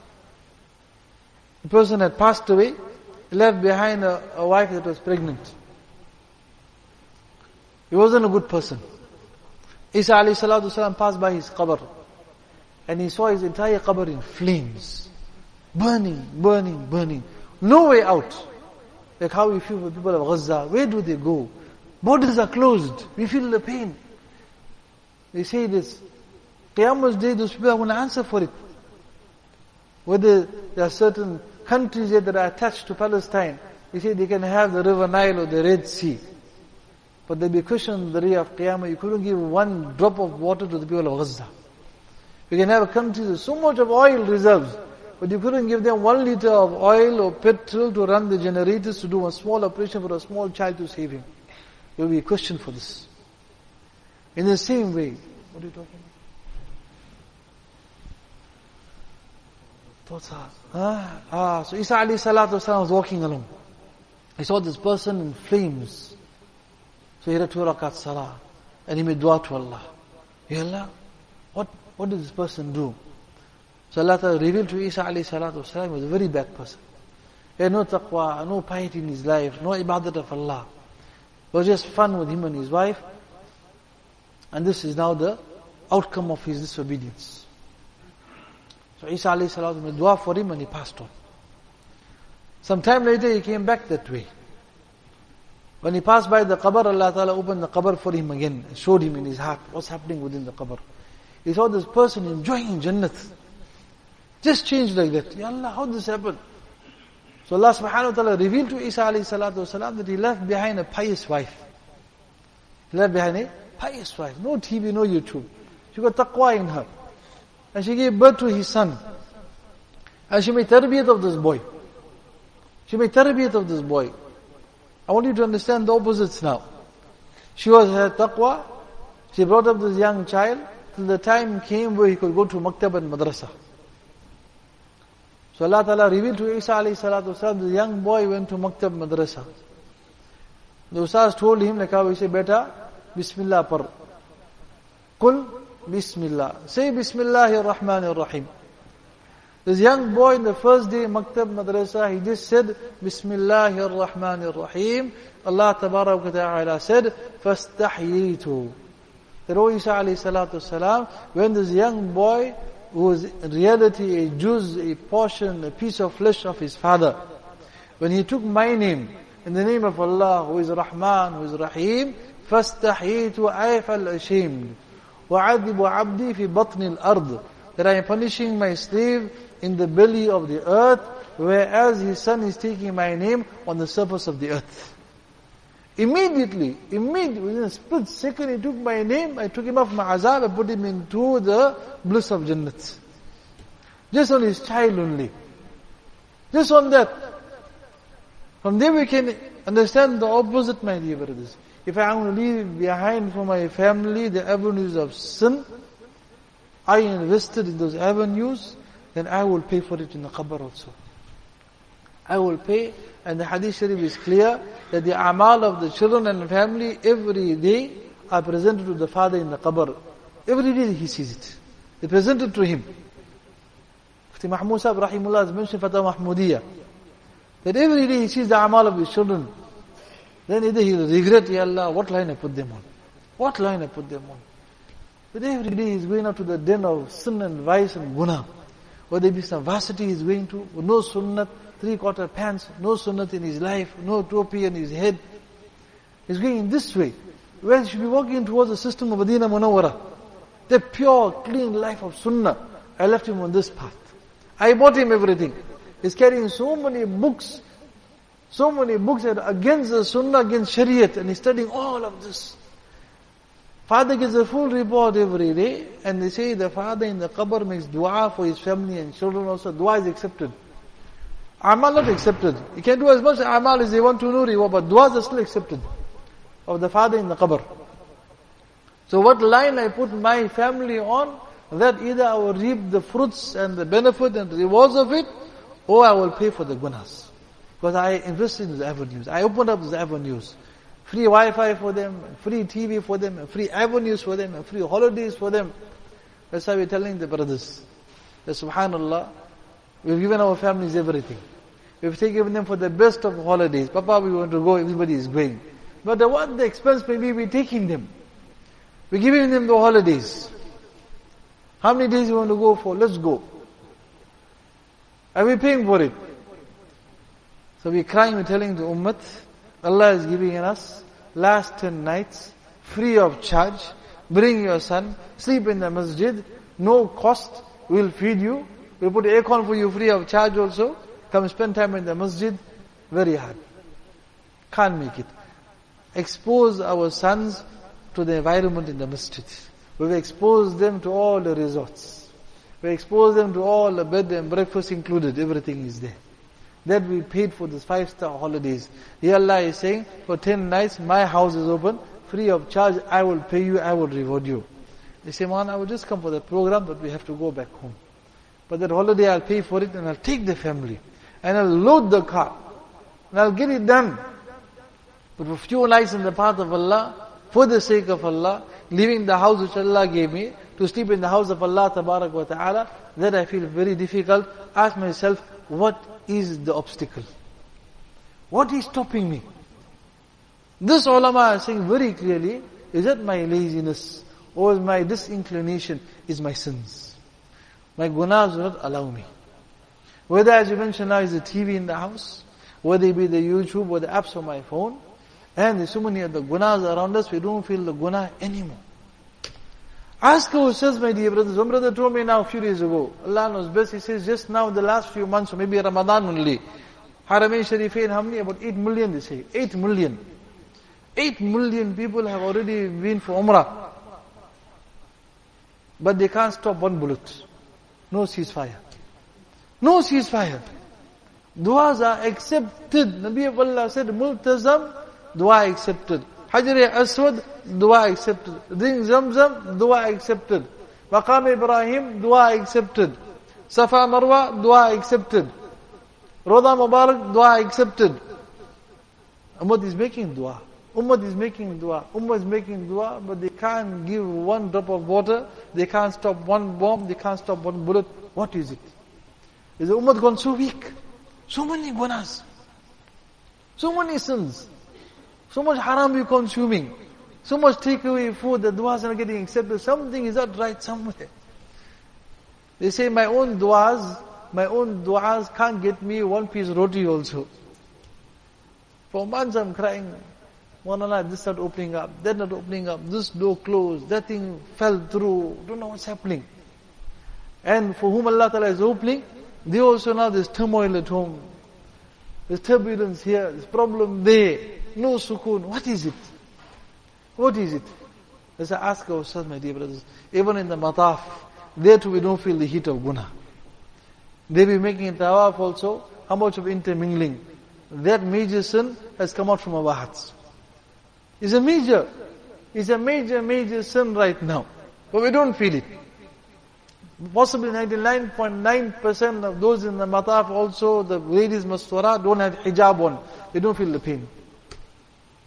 Speaker 1: the person had passed away, left behind a, a wife that was pregnant. He wasn't a good person. Isa alayhi salatu wasalam passed by his qabr, and he saw his entire qabr in flames. Burning, burning, burning. No way out. Like how we feel for people of Gaza. Where do they go? Borders are closed. We feel the pain. They say this. Qiyamah's day, those people are going to answer for it. Whether there are certain countries there that are attached to Palestine, they say they can have the river Nile or the Red Sea. But they'll be questioned on the day of Qiyamah. You couldn't give one drop of water to the people of Gaza. You can have a country with so much of oil reserves, but you couldn't give them one liter of oil or petrol to run the generators to do a small operation for a small child to save him. You'll be questioned for this. In the same way, what are you talking about? Thoughts are, ah, ah, so Isa alayhi salatu wasalam was walking along. He saw this person in flames. So he had two rakat salah, and he made dua to Allah. Ya Allah, what, what did this person do? So Allah Ta'ala revealed to Isa alayhi salatu wasalam, he was a very bad person. He had no taqwa, no piety in his life, no ibadat of Allah. It was just fun with him and his wife. And this is now the outcome of his disobedience. So Isa alayhi salatu wasalam made dua for him and he passed on. Some time later he came back that way. When he passed by the qabr, Allah Ta'ala opened the qabr for him again and showed him in his heart what's happening within the qabr. He saw this person enjoying Jannat. Just changed like that. Ya Allah, how did this happen? So Allah subhanahu wa ta'ala revealed to Isa alayhi salatu wasalam that he left behind a pious wife. He left behind a pious wife. No T V, no YouTube. She got taqwa in her. And she gave birth to his son. And she made tarbiyat of this boy. She made tarbiyat of this boy. I want you to understand the opposites now. She was her taqwa. She brought up this young child till the time came where he could go to maktab and madrasa. So Allah Ta'ala revealed to Isa alayhi salatu wasalam, the young boy went to maktab madrasa. The Ustaz told him, like how he said, Beta, Bismillah par. Qul Bismillah. Say Bismillahir Rahmanir Rahim. This young boy in the first day maktab madrasa, he just said Bismillahir Rahmanir Rahim. Allah Tabarak wa Ta'ala said, Fastahyitu. That O Isa alayhi salatu wasalam, when this young boy who was in reality a juz, a portion, a piece of flesh of his father, when he took my name, in the name of Allah, who is Rahman, who is Rahim, فَاسْتَحْيِيتُ أَيْ فَالْأَشِيمُ وَعَذِبُ عَبْدِي فِي بَطْنِ الْأَرْضِ. That I am punishing my slave in the belly of the earth, whereas his son is taking my name on the surface of the earth. Immediately, immediately, within a split second, he took my name, I took him off my azab, I put him into the bliss of Jannat. Just on his child only. Just on that. From there we can understand the opposite, my dear brothers. If I want to leave behind for my family the avenues of sin, I invested in those avenues, then I will pay for it in the qabr also. I will pay, and the hadith sharif is clear, that the amal of the children and family every day are presented to the father in the qabr. Every day he sees it. It's presented to him. Mufti Mahmud Sahib Rahimullah has mentioned Fatah Mahmudiyya, that every day he sees the amal of his children. Then either he will regret, Ya Allah, what line I put them on? What line I put them on? But every day he's going out to the den of sin and vice and guna. Whether it be some varsity he's going to, no sunnat, three-quarter pants, no sunnat in his life, no topi on his head. He's going in this way. Well, he should be walking towards the system of Madinah Munawwara. The pure, clean life of sunnah. I left him on this path. I bought him everything. He's carrying so many books, so many books that are against the sunnah, against shariat, and he's studying all of this. Father gets a full report every day, and they say the father in the qabr makes dua for his family and children also. Dua is accepted. Amal not accepted. You can do as much amal as they want to know, but duas are still accepted of the father in the qabr. So what line I put my family on, that either I will reap the fruits and the benefit and the rewards of it, or I will pay for the gunas. Because I invested in these avenues. I opened up these avenues. Free Wi-Fi for them, free T V for them, free avenues for them, free holidays for them. That's why we're telling the brothers that subhanallah, we've given our families everything. We've taken them for the best of holidays. Papa, we want to go, everybody is going. But the, what the expense may be, we're taking them. We're giving them the holidays. How many days you want to go for? Let's go. And we're paying for it. So we're crying, we're telling the ummah, Allah is giving us last ten nights, free of charge. Bring your son, sleep in the masjid, no cost, we'll feed you. We'll put aircon for you free of charge also. Come spend time in the masjid. Very hard. Can't make it. Expose our sons to the environment in the masjid. We've exposed them to all the resorts. We expose them to all the bed and breakfast included. Everything is there. That we paid for these five-star holidays. Here Allah is saying, for ten nights, my house is open, free of charge, I will pay you, I will reward you. They say, man, I will just come for the program, but we have to go back home. But that holiday, I'll pay for it, and I'll take the family. And I'll load the car. And I'll get it done. But for few nights in the path of Allah, for the sake of Allah, leaving the house which Allah gave me, to sleep in the house of Allah Tabarak wa Ta'ala, that I feel very difficult. Ask myself, what is the obstacle? What is stopping me? This ulama is saying very clearly, is that my laziness, or is my disinclination, is my sins. My gunas do not allow me. Whether, as you mentioned now, is the T V in the house, whether it be the YouTube or the apps on my phone, and there's so many of the gunas around us, we don't feel the guna anymore. Ask ourselves, my dear brothers. One brother told me now a few days ago, Allah knows best, he says just now the last few months, or maybe Ramadan only, Haramain Sharifain, how many? About eight million they say. eight million. eight million people have already been for Umrah. But they can't stop one bullet. No ceasefire. No ceasefire. Duas are accepted. Nabi of Allah said, Multazam, dua accepted. Hajar Aswad, dua accepted. Ring Zamzam, dua accepted. Maqam Ibrahim, dua accepted. Safa Marwa, dua accepted. Roda Mubarak, dua accepted. Ummah is making dua. Ummah is making dua. Ummah is making dua, but they can't give one drop of water. They can't stop one bomb. They can't stop one bullet. What is it? Is the ummah gone so weak? So many gunas. So many sins. So much haram we're consuming. So much takeaway food, the duas are not getting accepted. Something is not right somewhere. They say my own duas, my own duas can't get me one piece roti also. For months I'm crying, Maulana, this not opening up, that not opening up, this door closed, that thing fell through, don't know what's happening. And for whom Allah Ta'ala is opening, they also now there's turmoil at home. There's turbulence here, there's problem there, no sukoon. What is it? What is it? Let's ask ourselves, my dear brothers, even in the mataf, there too we don't feel the heat of guna. They be making tawaf also, how much of intermingling? That major sin has come out from our hearts. It's a major, it's a major, major sin right now. But we don't feel it. Possibly ninety-nine point nine percent of those in the mataf also, the ladies maswara, don't have hijab on. They don't feel the pain.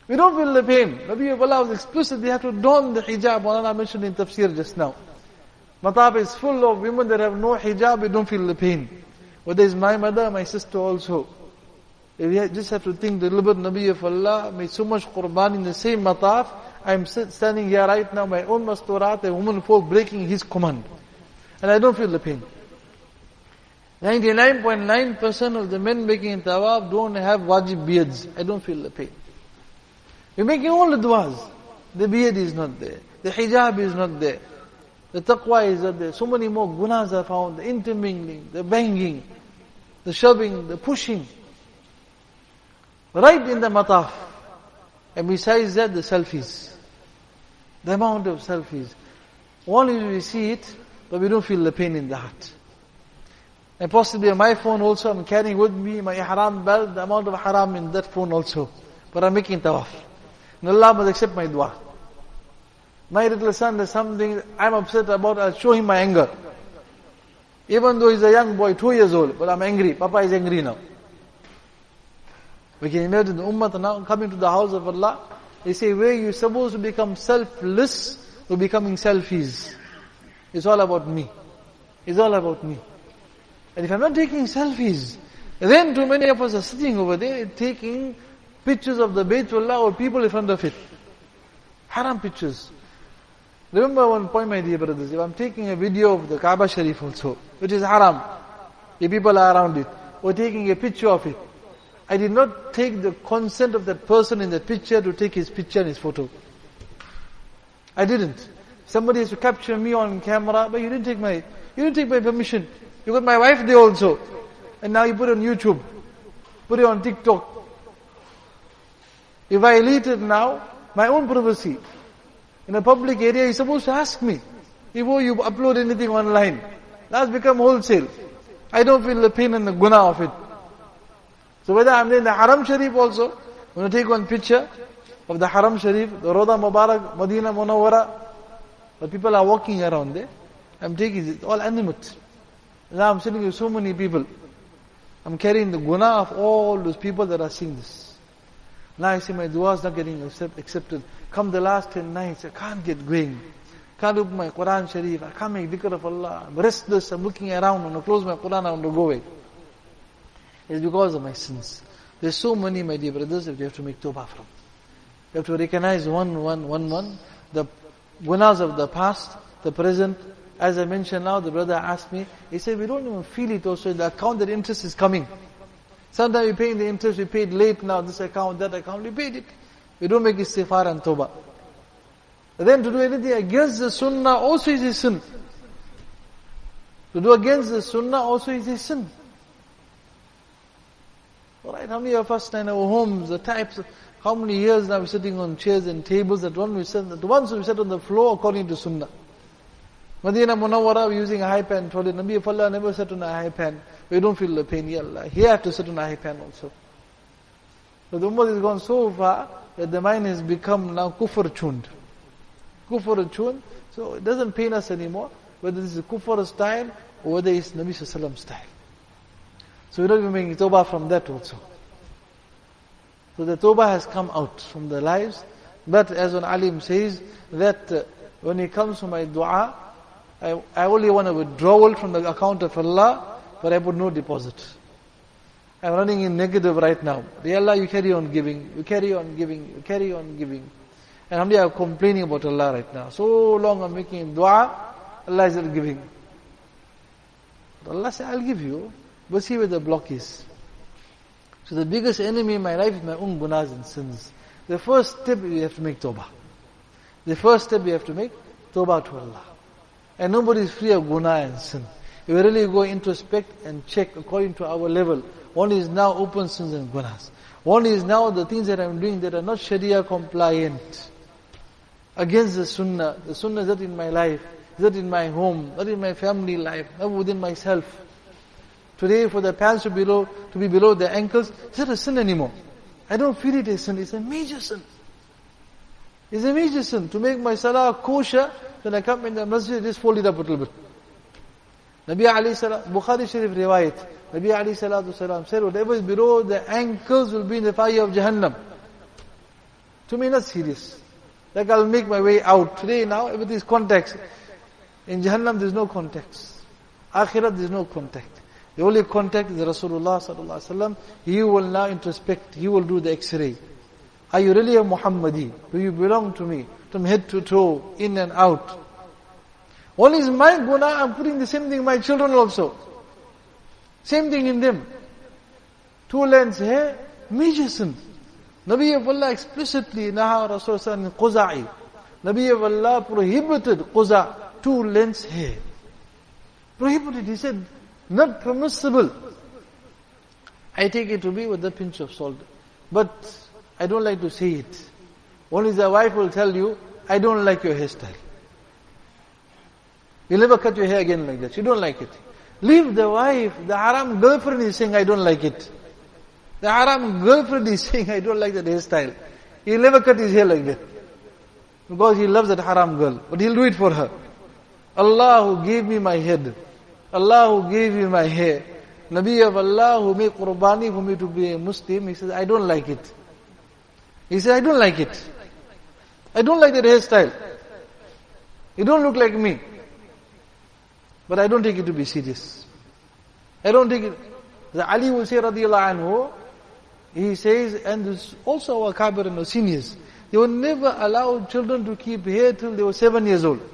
Speaker 1: We don't feel the pain. Nabi of Allah was explicit, they have to don the hijab. Maulana mentioned in tafsir just now. Mataf is full of women that have no hijab, we don't feel the pain. Whether it's my mother, my sister also. We just have to think the little bit Nabi of Allah made so much qurban in the same mataf. I'm standing here right now, my own masturat, a woman for breaking his command. And I don't feel the pain. ninety-nine point nine percent of the men making tawaf don't have wajib beards. I don't feel the pain. We're making all the du'as. The beard is not there. The hijab is not there. The taqwa is not there. So many more gunas are found. The intermingling, the banging, the shoving, the pushing. Right in the mataf. And besides that, the selfies. The amount of selfies. Only we see it, but we don't feel the pain in the heart. And possibly on my phone also, I'm carrying with me my ihram belt, the amount of haram in that phone also. But I'm making tawaf. And Allah must accept my dua. My little son, there's something I'm upset about, I'll show him my anger. Even though he's a young boy, two years old, but I'm angry. Papa is angry now. We can imagine the ummah now coming to the house of Allah. They say, where you're supposed to become selfless, you're becoming selfies. It's all about me. It's all about me. And if I'm not taking selfies, then too many of us are sitting over there taking pictures of the Baytullah or people in front of it. Haram pictures. Remember one point, my dear brothers, if I'm taking a video of the Kaaba Sharif also, which is haram, the people are around it, or taking a picture of it, I did not take the consent of that person in that picture to take his picture and his photo. I didn't. Somebody has to capture me on camera, but you didn't take my, you didn't take my permission. You got my wife there also. And now you put it on YouTube. Put it on TikTok. If I delete it now, my own privacy. In a public area, you're supposed to ask me before you upload anything online. That's become wholesale. I don't feel the pain and the guna of it. So whether I'm in the Haram Sharif also, I'm going to take one picture of the Haram Sharif, the Roda Mubarak, Madina Munawwara. But people are walking around there. I'm taking it, all animate. Now I'm sitting with so many people. I'm carrying the guna of all those people that are seeing this. Now I see my dua is not getting accept, accepted. Come the last ten nights, I can't get going. Can't open my Quran Sharif, I can't make dhikr of Allah. I'm restless, I'm looking around, I want to close my Quran, I want to go away. It's because of my sins. There's so many, my dear brothers, that we have to make tawbah from. We have to recognize one, one, one, one. The gunas of the past, the present. As I mentioned now, the brother asked me, he said, we don't even feel it also in the account that interest is coming. Sometimes we're paying the interest, we paid late now, this account, that account, we paid it. We don't make istighfar and tawbah. But then to do anything against the sunnah also is a sin. To do against the sunnah also is a sin. Alright, how many of us in our homes, the types of, how many years now we're sitting on chairs and tables, that one we sit, the ones we sit on the floor according to sunnah. Madina Munawwara, we're using a high pan toilet. Nabi of Allah never sat on a high pan. We don't feel the pain, ya Allah. Here I have to sit on a high pan also. So the ummah has gone so far that the mind has become now kufr tuned. Kufr tuned. So it doesn't pain us anymore, whether this is kufr style or whether it's Nabi Sallallahu style. So we're not even making tawbah from that also. So the tawbah has come out from the lives. But as an alim says, that uh, when it comes to my dua, I, I only want a withdrawal from the account of Allah, but I put no deposit. I'm running in negative right now. Ya Allah, you carry on giving, you carry on giving, you carry on giving. And I'm there complaining about Allah right now. So long I'm making dua, Allah is not giving. But Allah said, I'll give you. But see where the block is. So the biggest enemy in my life is my own gunas and sins. The first step, you have to make tawbah. The first step you have to make, tawbah to Allah. And nobody is free of guna and sin. If we really go introspect and check according to our level, one is now open sins and gunas. One is now the things that I'm doing that are not Sharia compliant. Against the sunnah. The sunnah is not in my life, is not in my home, not in my family life, not within myself. Today for the pants to, below, to be below the ankles, is not a sin anymore. I don't feel it a sin, it's a major sin. It's a major sin. To make my salah kosher, when I come in the masjid, just fold it up a little bit. Nabi alayhi salam, Bukhari Sharif riwayat, Nabi alayhi salatu salam said, whatever is below the ankles will be in the fire of Jahannam. To me, not serious. Like I'll make my way out. Today, now, everything is context. In Jahannam, there is no context. Akhirat, there is no contact. The only contact is Rasulullah sallallahu alaihi wasallam. He will now introspect. He will do the X-ray. Are you really a Muhammadi? Do you belong to me? From head to toe, in and out. One is my guna, I'm putting the same thing in my children also. Same thing in them. Two lengths hair, major sin. Nabi of Allah explicitly, Naha Rasulullah Quza'i. Nabi of Allah prohibited Quza, two lengths hair. Prohibited, he said, not permissible. I take it to be with a pinch of salt. But I don't like to say it. Only the wife will tell you, I don't like your hairstyle. You'll never cut your hair again like that. You don't like it. Leave the wife. The haram girlfriend is saying, I don't like it. The haram girlfriend is saying, I don't like that hairstyle. He'll never cut his hair like that. Because he loves that haram girl. But he'll do it for her. Allah who gave me my head. Allah who gave me my hair. Nabi of Allah who made qurbani for me to be a Muslim. He says, I don't like it. He said, I don't like it. I don't like that hairstyle. You don't look like me. But I don't take it to be serious. I don't take it. The Ali will say, radiyallahu anhu, he says, and this also our kabir and our seniors, they will never allow children to keep hair till they were seven years old.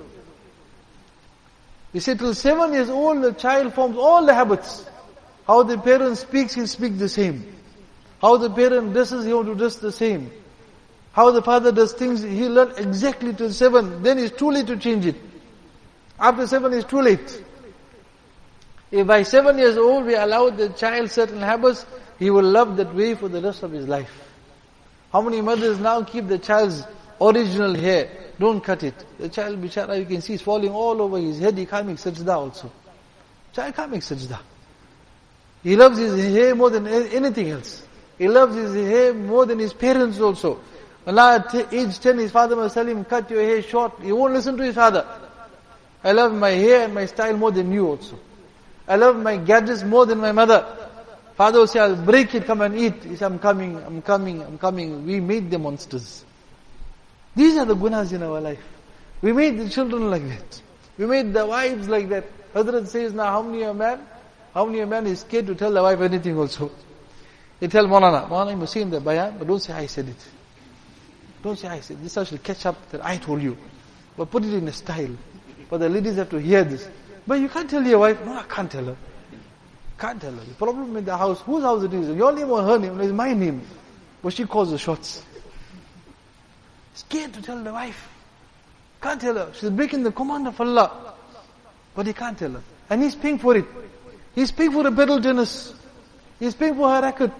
Speaker 1: He said, till seven years old, the child forms all the habits. How the parent speaks, he'll speak the same. How the parent dresses, he will to dress the same. How the father does things, he'll learn exactly till seven. Then it's too late to change it. After seven, it's too late. If by seven years old we allow the child certain habits, he will love that way for the rest of his life. How many mothers now keep the child's original hair? Don't cut it. The child, bichara, you can see is falling all over his head. He can't make sajda also. Child can't make sajda. He loves his hair more than anything else. He loves his hair more than his parents also. Now at age ten, his father must tell him, cut your hair short. He won't listen to his father. I love my hair and my style more than you also. I love my gadgets more than my mother. Father will say, I'll break it, come and eat. He said, I'm coming, I'm coming, I'm coming. We made the monsters. These are the gunas in our life. We made the children like that. We made the wives like that. Hazrat says, now how many a man, how many a man is scared to tell the wife anything also. They tell Maulana, Maulana, you must say in the bayan, but don't say I said it. Don't say I said it. This I shall catch up that I told you. But put it in a style. But the ladies have to hear this. But you can't tell your wife, no, I can't tell her. Can't tell her. The problem in the house, whose house it is? Your name or her name? It's my name. But she calls the shots. Scared to tell the wife. Can't tell her. She's breaking the command of Allah. But he can't tell her. And he's paying for it. He's paying for a pedal tennis. He's paying for her racket.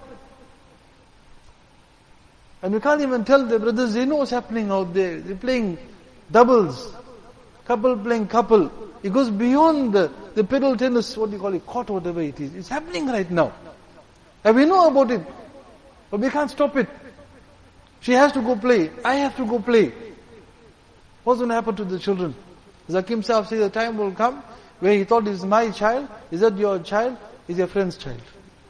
Speaker 1: And we can't even tell the brothers, they know what's happening out there. They're playing doubles. Couple playing couple. It goes beyond the, the pedal tennis, what do you call it, court, whatever it is. It's happening right now. And we know about it. But we can't stop it. She has to go play. I have to go play. What's going to happen to the children? Zakim Sahib says the time will come where he thought, is my child? Is that your child? Is your friend's child?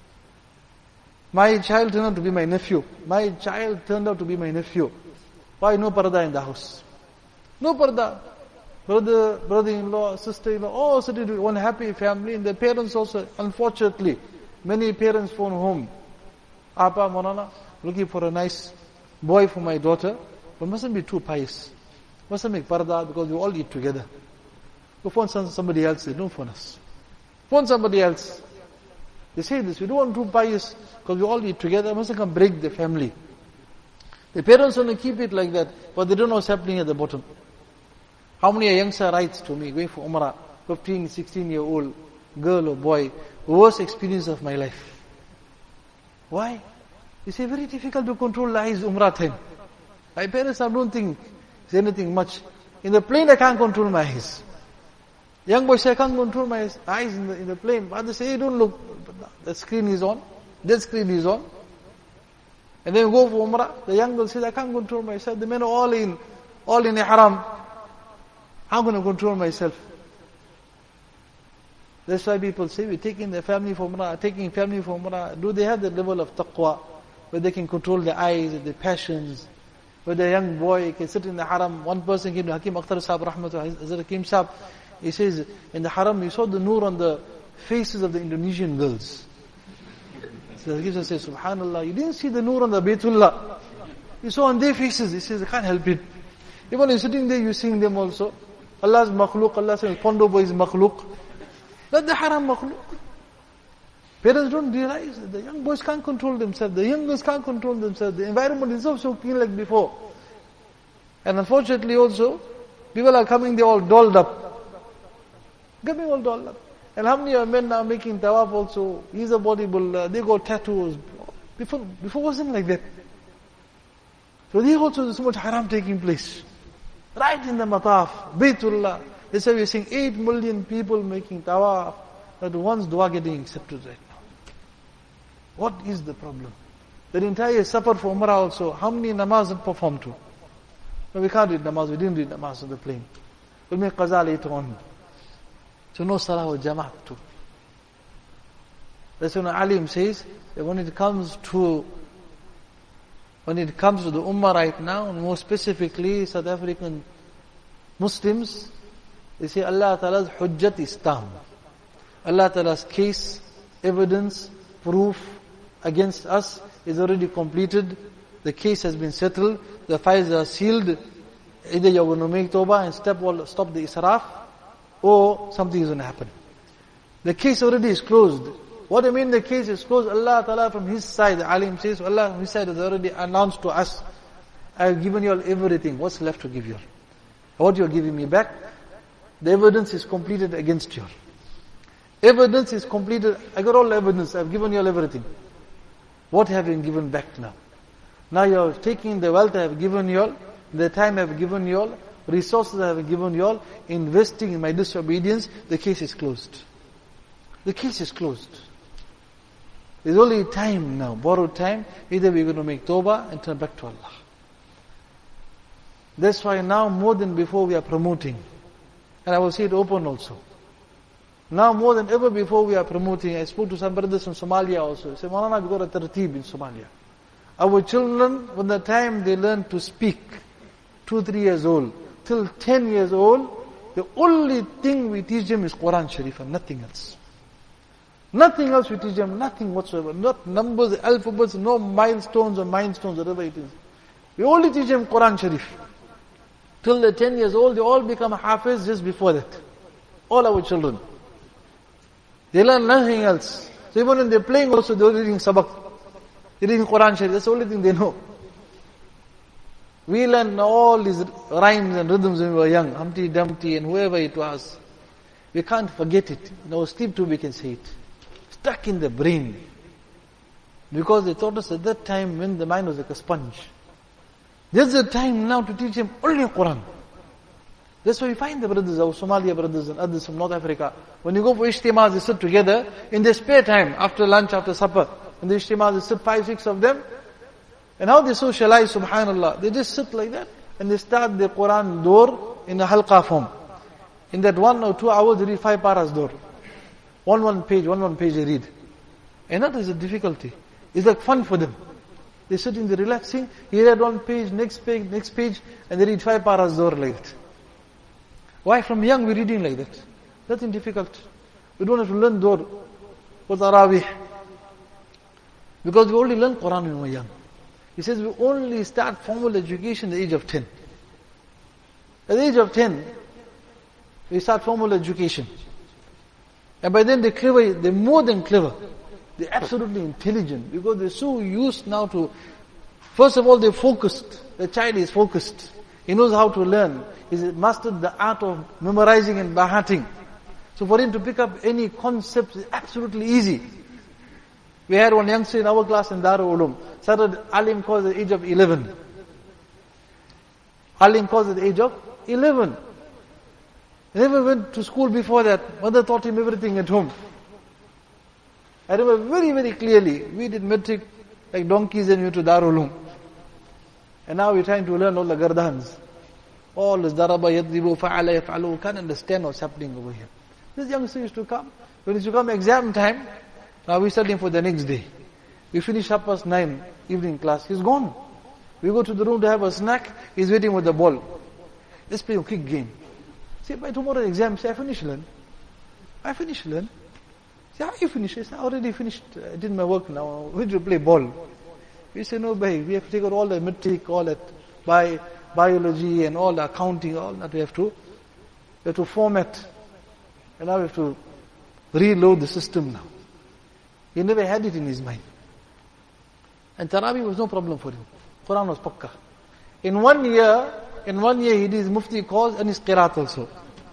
Speaker 1: My child turned out to be my nephew. My child turned out to be my nephew. Why no parda in the house? No parda. Brother, brother-in-law, sister-in-law, all sitting with one happy family, and the parents also, unfortunately, many parents phone home. Apa, Maulana, looking for a nice boy for my daughter, but mustn't be too pious. Mustn't make parda because we all eat together. Go phone somebody else, don't phone us. Phone somebody else. They say this, we don't want too pious because we all eat together, mustn't come break the family. The parents want to keep it like that, but they don't know what's happening at the bottom. How many a youngster writes to me, going for Umrah, fifteen, sixteen year old girl or boy, worst experience of my life. Why? It's very difficult to control the eyes Umrah time. My parents, I don't think it's anything much. In the plane, I can't control my eyes. Young boy say, I can't control my eyes in the, in the plane. Father say, hey, don't look. The screen is on. That screen is on. And then we go for Umrah. The young girl says, I can't control myself. The men are all in, all in ihram. I'm going to control myself. That's why people say, we're taking the family for Umrah, taking family for Umrah. Do they have the level of taqwa, where they can control their eyes and their passions? Where the young boy can sit in the haram. One person came to Hakim Akhtar Sahib Rahmatullah, Hazrat Hakim Sahib. He says, in the haram, you saw the nur on the faces of the Indonesian girls. So Hakim Sahib says, Subhanallah, you didn't see the nur on the Baytullah. You saw on their faces. He says, I can't help it. Even when you're sitting there, you're seeing them also. Allah's makhluk, Allah says, Pondo boy is makhluk. Not the haram makhluk. Parents don't realize that the young boys can't control themselves, the young girls can't control themselves, the environment is not so clean like before. And unfortunately also, people are coming, they're all dolled up. Coming all dolled up. And how many men now making tawaf also, he's a bodybuilder, they got tattoos. Before, before wasn't like that. So there also there's so much haram taking place. Right in the mataf, Baytullah. That's why we're seeing eight million people making tawaf. That one's dua getting accepted right now. What is the problem? The entire safar for Umrah also, how many namaz have performed to? No, we can't read namaz, we didn't read namaz on the plane. We'll make qaza later on. So no salah or jama'at too. That's when Alim says that when it comes to when it comes to the Ummah right now, and more specifically South African Muslims, they say Allah Ta'ala's hujjat is tam. Allah Ta'ala's case, evidence, proof against us is already completed. The case has been settled. The files are sealed. Either you're going to make tawbah and stop, all, stop the israf, or something is going to happen. The case already is closed. What I mean the case is closed? Allah Ta'ala from His side, the Alim says, Allah from His side has already announced to us, I have given you all everything. What's left to give you all? What you're giving me back? The evidence is completed against you all. Evidence is completed. I got all the evidence. I've given you all everything. What have you given back now? Now you're taking the wealth I have given you all, the time I have given you all, resources I have given you all, investing in my disobedience. The case is closed. The case is closed. There's only time now, borrowed time. Either we're going to make tawbah and turn back to Allah. That's why now more than before we are promoting. And I will say it open also. Now more than ever before we are promoting. I spoke to some brothers from Somalia also. They said, Maulana, we got a tartib in Somalia. Our children, from the time they learn to speak, two, three years old, till ten years old, the only thing we teach them is Quran Sharif and nothing else. Nothing else we teach them, nothing whatsoever. Not numbers, alphabets, no milestones or milestones, whatever it is. We only teach them Quran Sharif. Till they're ten years old, they all become hafiz just before that. All our children. They learn nothing else. So even when they're playing also, they're reading sabak. They're reading Quran Sharif. That's the only thing they know. We learned all these rhymes and rhythms when we were young. Humpty Dumpty and whoever it was. We can't forget it. In our sleep too we can say it. Stuck in the brain. Because they taught us at that time when the mind was like a sponge. There's a time now to teach them only Quran. That's why we find the brothers, our Somalia brothers and others from North Africa. When you go for Ijtimaz, they sit together in their spare time, after lunch, after supper. In the Ijtimaz, they sit five, six of them. And how they socialize, subhanallah. They just sit like that and they start the Quran door in a halqa form. In that one or two hours, they read five paras door. One, one page, one, one page they read. And that is a difficulty. It's like fun for them. They're sitting there relaxing. He read one page, next page, next page, and they read five paras door like that. Why? From young we're reading like that. Nothing difficult. We don't have to learn door. What's Arabic? Because we only learn Quran when we're young. He says we only start formal education at the age of ten. At the age of ten, we start formal education. And by then they're clever, they're more than clever. They're absolutely intelligent because they're so used now to, first of all they're focused. The child is focused. He knows how to learn. He's mastered the art of memorizing and bahating. So for him to pick up any concept is absolutely easy. We had one youngster in our class in Darul Ulum. Started Alim course at the age of eleven. Alim course at the age of eleven. He never went to school before that. Mother taught him everything at home. I remember very, very clearly. We did metric like donkeys and we went to Darul Ulum. And now we're trying to learn all the gardans. All this daraba, yadribu, fa'ala, yaf'alu. Can't understand what's happening over here. This youngster used to come. When it used to come exam time, now we're studying for the next day. We finish half past nine evening class. He's gone. We go to the room to have a snack, he's waiting with the ball. Let's play a quick game. Say, by tomorrow exam, say, I finished learn. I finished learn. Say, how you finished? I say, I already finished, I did my work now. We need to play ball. We say, no, bhai, we have to take out all the metric, all that, bi- biology and all the accounting, all that we have to, we have to format. And now we have to reload the system now. He never had it in his mind. And Taraweeh was no problem for him. Quran was pakka. In one year, in one year he did his mufti course and his qiraat also.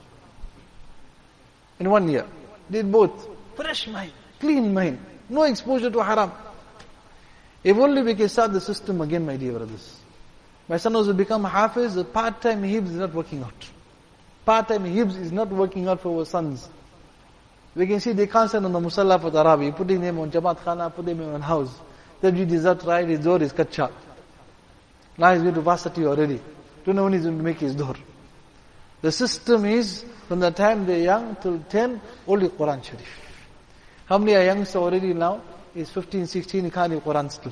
Speaker 1: In one year. Did both. Fresh mind, clean mind, no exposure to haram. If only we can start the system again, my dear brothers. My son was to become hafiz, the part-time hibs is not working out. Part-time hibs is not working out for our sons. We can see they can't stand on the musalla for Taraweeh, putting them on Jamaat Khana, putting them in one house. Then we desert right, his door is kacha. Now he's going to varsity already. Don't know when he's going to make his door. The system is, from the time they're young till ten, only Quran Sharif. How many are youngsters already now? He's fifteen, sixteen, he can't read Quran still.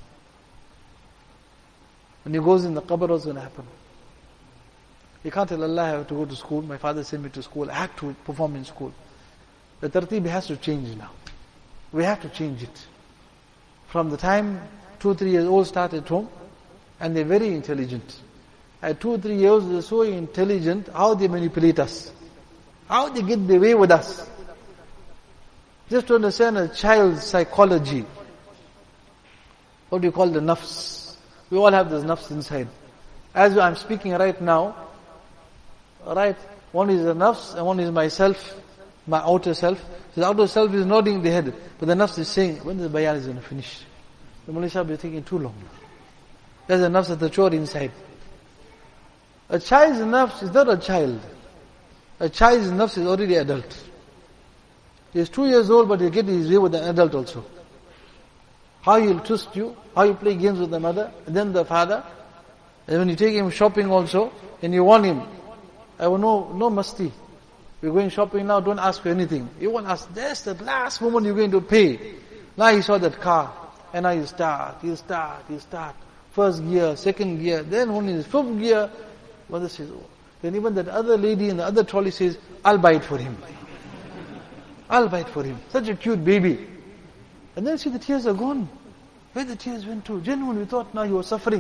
Speaker 1: When he goes in the qabr, what's going to happen? He can't tell Allah, I have to go to school. My father sent me to school. I had to perform in school. The tartib has to change now. We have to change it. From the time two, three years old start at home, and they're very intelligent. At two, three years, they're so intelligent, how they manipulate us. How they get their way with us. Just to understand a child's psychology. What do you call the nafs? We all have this nafs inside. As I'm speaking right now, right, one is the nafs and one is myself, my outer self. So the outer self is nodding the head, but the nafs is saying, when the bayan is going to finish? The Mullah Sahib is taking too long. There's a nafs at the chore inside. A child's nafs is not a child. A child's nafs is already adult. He's two years old, but he'll get his way with an adult also. How he'll trust you, how you play games with the mother, and then the father. And when you take him shopping also, and you warn him, I will no, no masti. We're going shopping now, don't ask for anything. You won't ask, that's the last moment you're going to pay. Now he saw that car, and now you start, you start, you start. First gear, second gear, then when it's fifth gear, mother says, oh. Then even that other lady in the other trolley says, I'll buy it for him. I'll buy it for him. Such a cute baby. And then see the tears are gone. Where the tears went to? Genuine, we thought now he was suffering.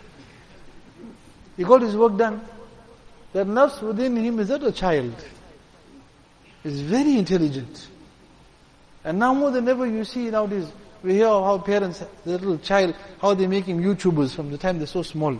Speaker 1: He got his work done. That nafs within him is not a child. He's very intelligent. And now more than ever you see nowadays, we hear how parents, the little child, how they make him YouTubers from the time they're so small.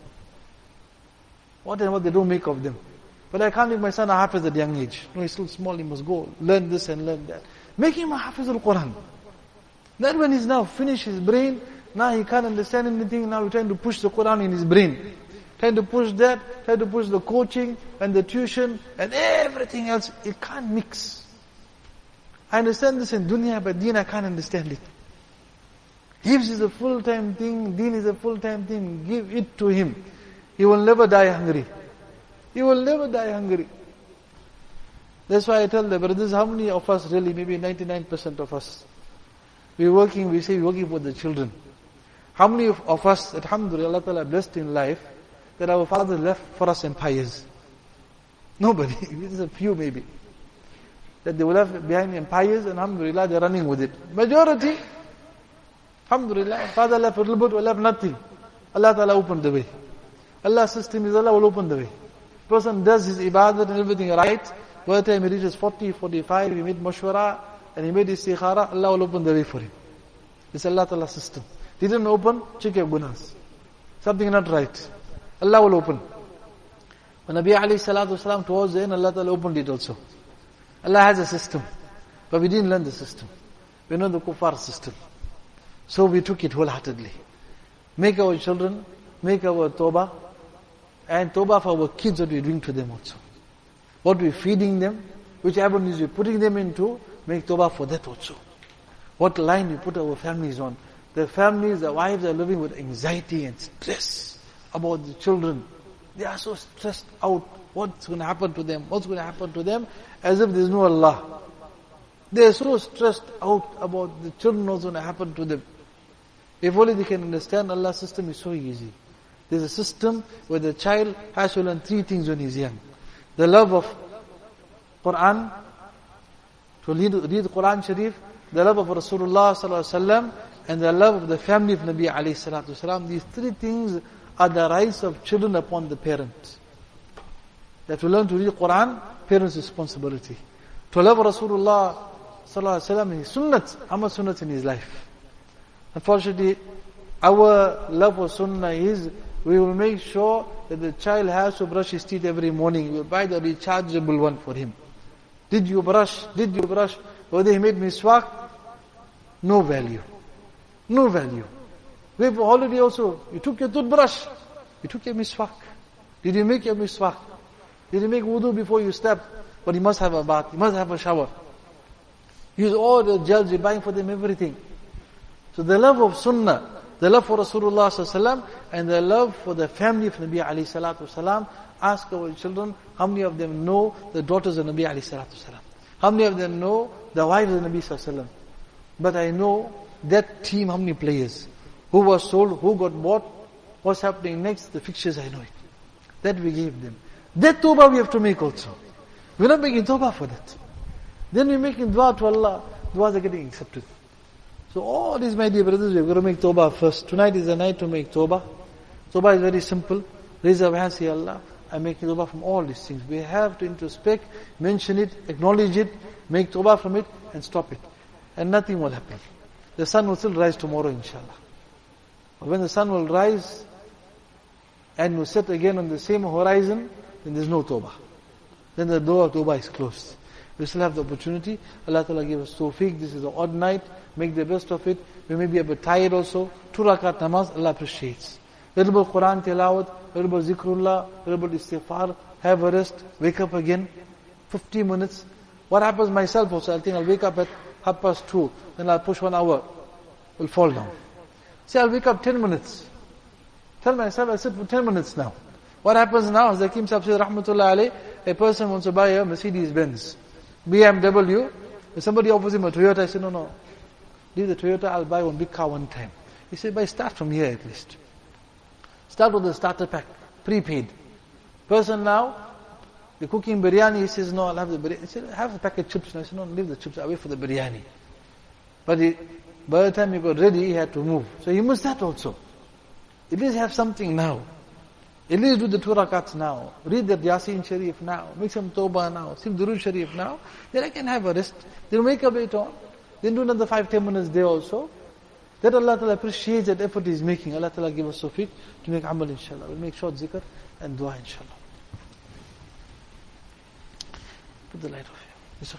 Speaker 1: What and what they don't make of them. But I can't make my son a hafiz at a young age. No, he's still small, he must go learn this and learn that. Make him a hafiz al-Quran. Then when he's now finished his brain, now he can't understand anything, now we're trying to push the Quran in his brain. Trying to push that, trying to push the coaching and the tuition and everything else. It can't mix. I understand this in dunya, but deen I can't understand it. Hifz is a full-time thing, deen is a full-time thing. Give it to him. He will never die hungry. He will never die hungry. That's why I tell the brothers, how many of us really, maybe ninety-nine percent of us, we're working, we say we're working for the children. How many of, of us, alhamdulillah, Allah Ta'ala blessed in life, that our father left for us empires? Nobody. It's a few maybe. That they will left behind empires and alhamdulillah they're running with it. Majority, alhamdulillah, father left a little bit, we left nothing. Allah Ta'ala opened the way. Allah's system is Allah will open the way. Person does his ibadat and everything right. By the time he reaches forty, forty-five, he made mashwara and he made istikhara, Allah will open the way for him. It's Allah Ta'ala's system. Didn't open, check your gunas. Something not right. Allah will open. When Nabi alayhi salatu wasalam towards the end, Allah Ta'ala opened it also. Allah has a system. But we didn't learn the system. We know the kuffar system. So we took it wholeheartedly. Make our children, make our tawbah, and tawbah for our kids, what we're doing to them also. What we're feeding them, which avenues we're putting them into, make tawbah for that also. What line we put our families on. The families, the wives are living with anxiety and stress about the children. They are so stressed out. What's going to happen to them? What's going to happen to them? As if there's no Allah. They are so stressed out about the children, what's going to happen to them. If only they can understand Allah's system is so easy. There's a system where the child has to learn three things when he's young. The love of Quran, to read, read the Quran Sharif, the love of Rasulullah sallallahu alaihi wasallam, and the love of the family of Nabi alayhi salatu wasalam. These three things are the rights of children upon the parents. They have to learn to read Quran, parents' responsibility. To love Rasulullah sallallahu alaihi wasallam and his sunnat, how much sunnat in his life. Unfortunately, our love for sunnah is, we will make sure that the child has to brush his teeth every morning. We will buy the rechargeable one for him. Did you brush? Did you brush? Whether he made miswak? No value. No value. We have a holiday also. You took your toothbrush. You took your miswak. Did you make your miswak? Did you make wudu before you step? But you must have a bath. You must have a shower. Use all the gels you're buying for them, everything. So the love of sunnah, the love for Rasulullah sallallahu alaihi wasallam, and the love for the family of Nabi alayhi salatu wasalam. Ask our children, how many of them know the daughters of Nabi alayhi salatu wasalam? How many of them know the wives of Nabi sallallahu alaihi wasallam? But I know that team, how many players, who was sold, who got bought, what's happening next, the fixtures, I know it. That we gave them. That tawbah we have to make also. We're not making tawbah for that. Then we're making dua to Allah. Duas are getting accepted. So all these, my dear brothers, we've got to make tawbah first. Tonight is the night to make tawbah. Tawbah is very simple. Raise our hands, say Allah, I'm making tawbah from all these things. We have to introspect, mention it, acknowledge it, make tawbah from it, and stop it. And nothing will happen. The sun will still rise tomorrow, inshallah. But when the sun will rise, and will set again on the same horizon, then there's no tawbah. Then the door of tawbah is closed. We still have the opportunity. Allah Ta'ala give us tawfiq. This is an odd night. Make the best of it. We may be a bit tired also. Two rakat namaz, Allah appreciates. Little bit Quran tilawat, little bit zikrullah, little bit istighfar. Have a rest. Wake up again. fifty minutes. What happens myself also? I think I'll wake up at half past two. Then I'll push one hour. Will fall down. See, I'll wake up ten minutes. Tell myself, I sit for ten minutes now. What happens now? As Hakim Sahib says, Rahmatullah alayh, a person wants to buy a Mercedes Benz, B M W. If somebody offers him a Toyota, I say, no, no. Leave the Toyota, I'll buy one big car one time. He said, but start from here at least. Start with the starter pack, prepaid. Person now, you're cooking biryani, he says, no, I'll have the biryani. He said, have the packet of chips. And I said, no, leave the chips, I'll wait for the biryani. But he, by the time he got ready, he had to move. So he must that also. At least have something now. At least do the two rakats now. Read the Yasin Sharif now. Make some tawbah now. Sing Durood Sharif now. Then I can have a rest. Then wake up later on. Then do another five, ten minutes there also. That Allah Ta'ala appreciates that effort He is making. Allah Ta'ala give us tawfiq to make amal, inshallah. We'll make short zikr and dua, inshallah. Put the light off here.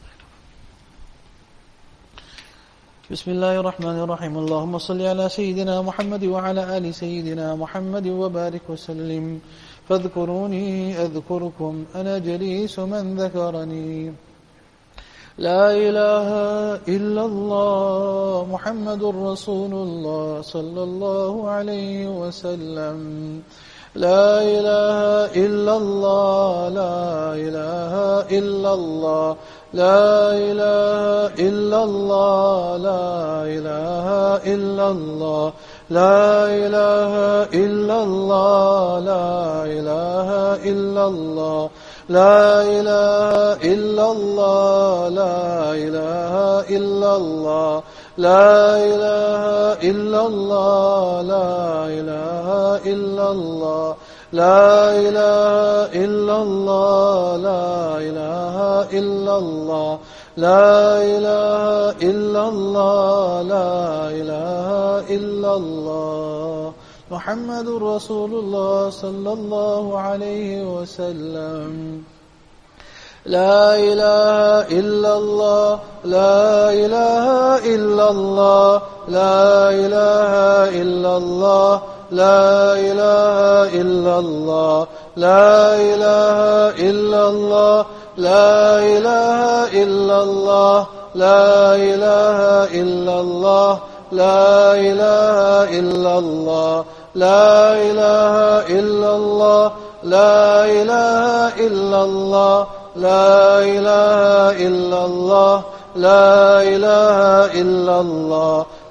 Speaker 1: بسم الله الرحمن الرحيم اللهم صل على سيدنا محمد وعلى آل سيدنا محمد وبارك وسلم فاذكروني أذكركم أنا جليس من ذكرني لا إله إلا الله محمد رسول الله صلى الله عليه وسلم لا إله إلا الله لا إله إلا الله لا إله إلا الله لا إله إلا الله لا إله إلا الله لا إله إلا الله لا إله إلا الله لا إله إلا الله لا إله إلا الله لا إله إلا الله لا إله إلا الله لا إله إلا الله لا إله إلا الله لا إله إلا الله محمد رسول الله صلى الله عليه وسلم لا إله إلا الله لا إله إلا الله لا إله إلا الله لا إله إلا الله لا إله إلا الله لا إله إلا الله لا إله إلا الله لا إله إلا الله لا إله إلا الله لا إله إلا الله لا إله إلا الله لا إله إلا الله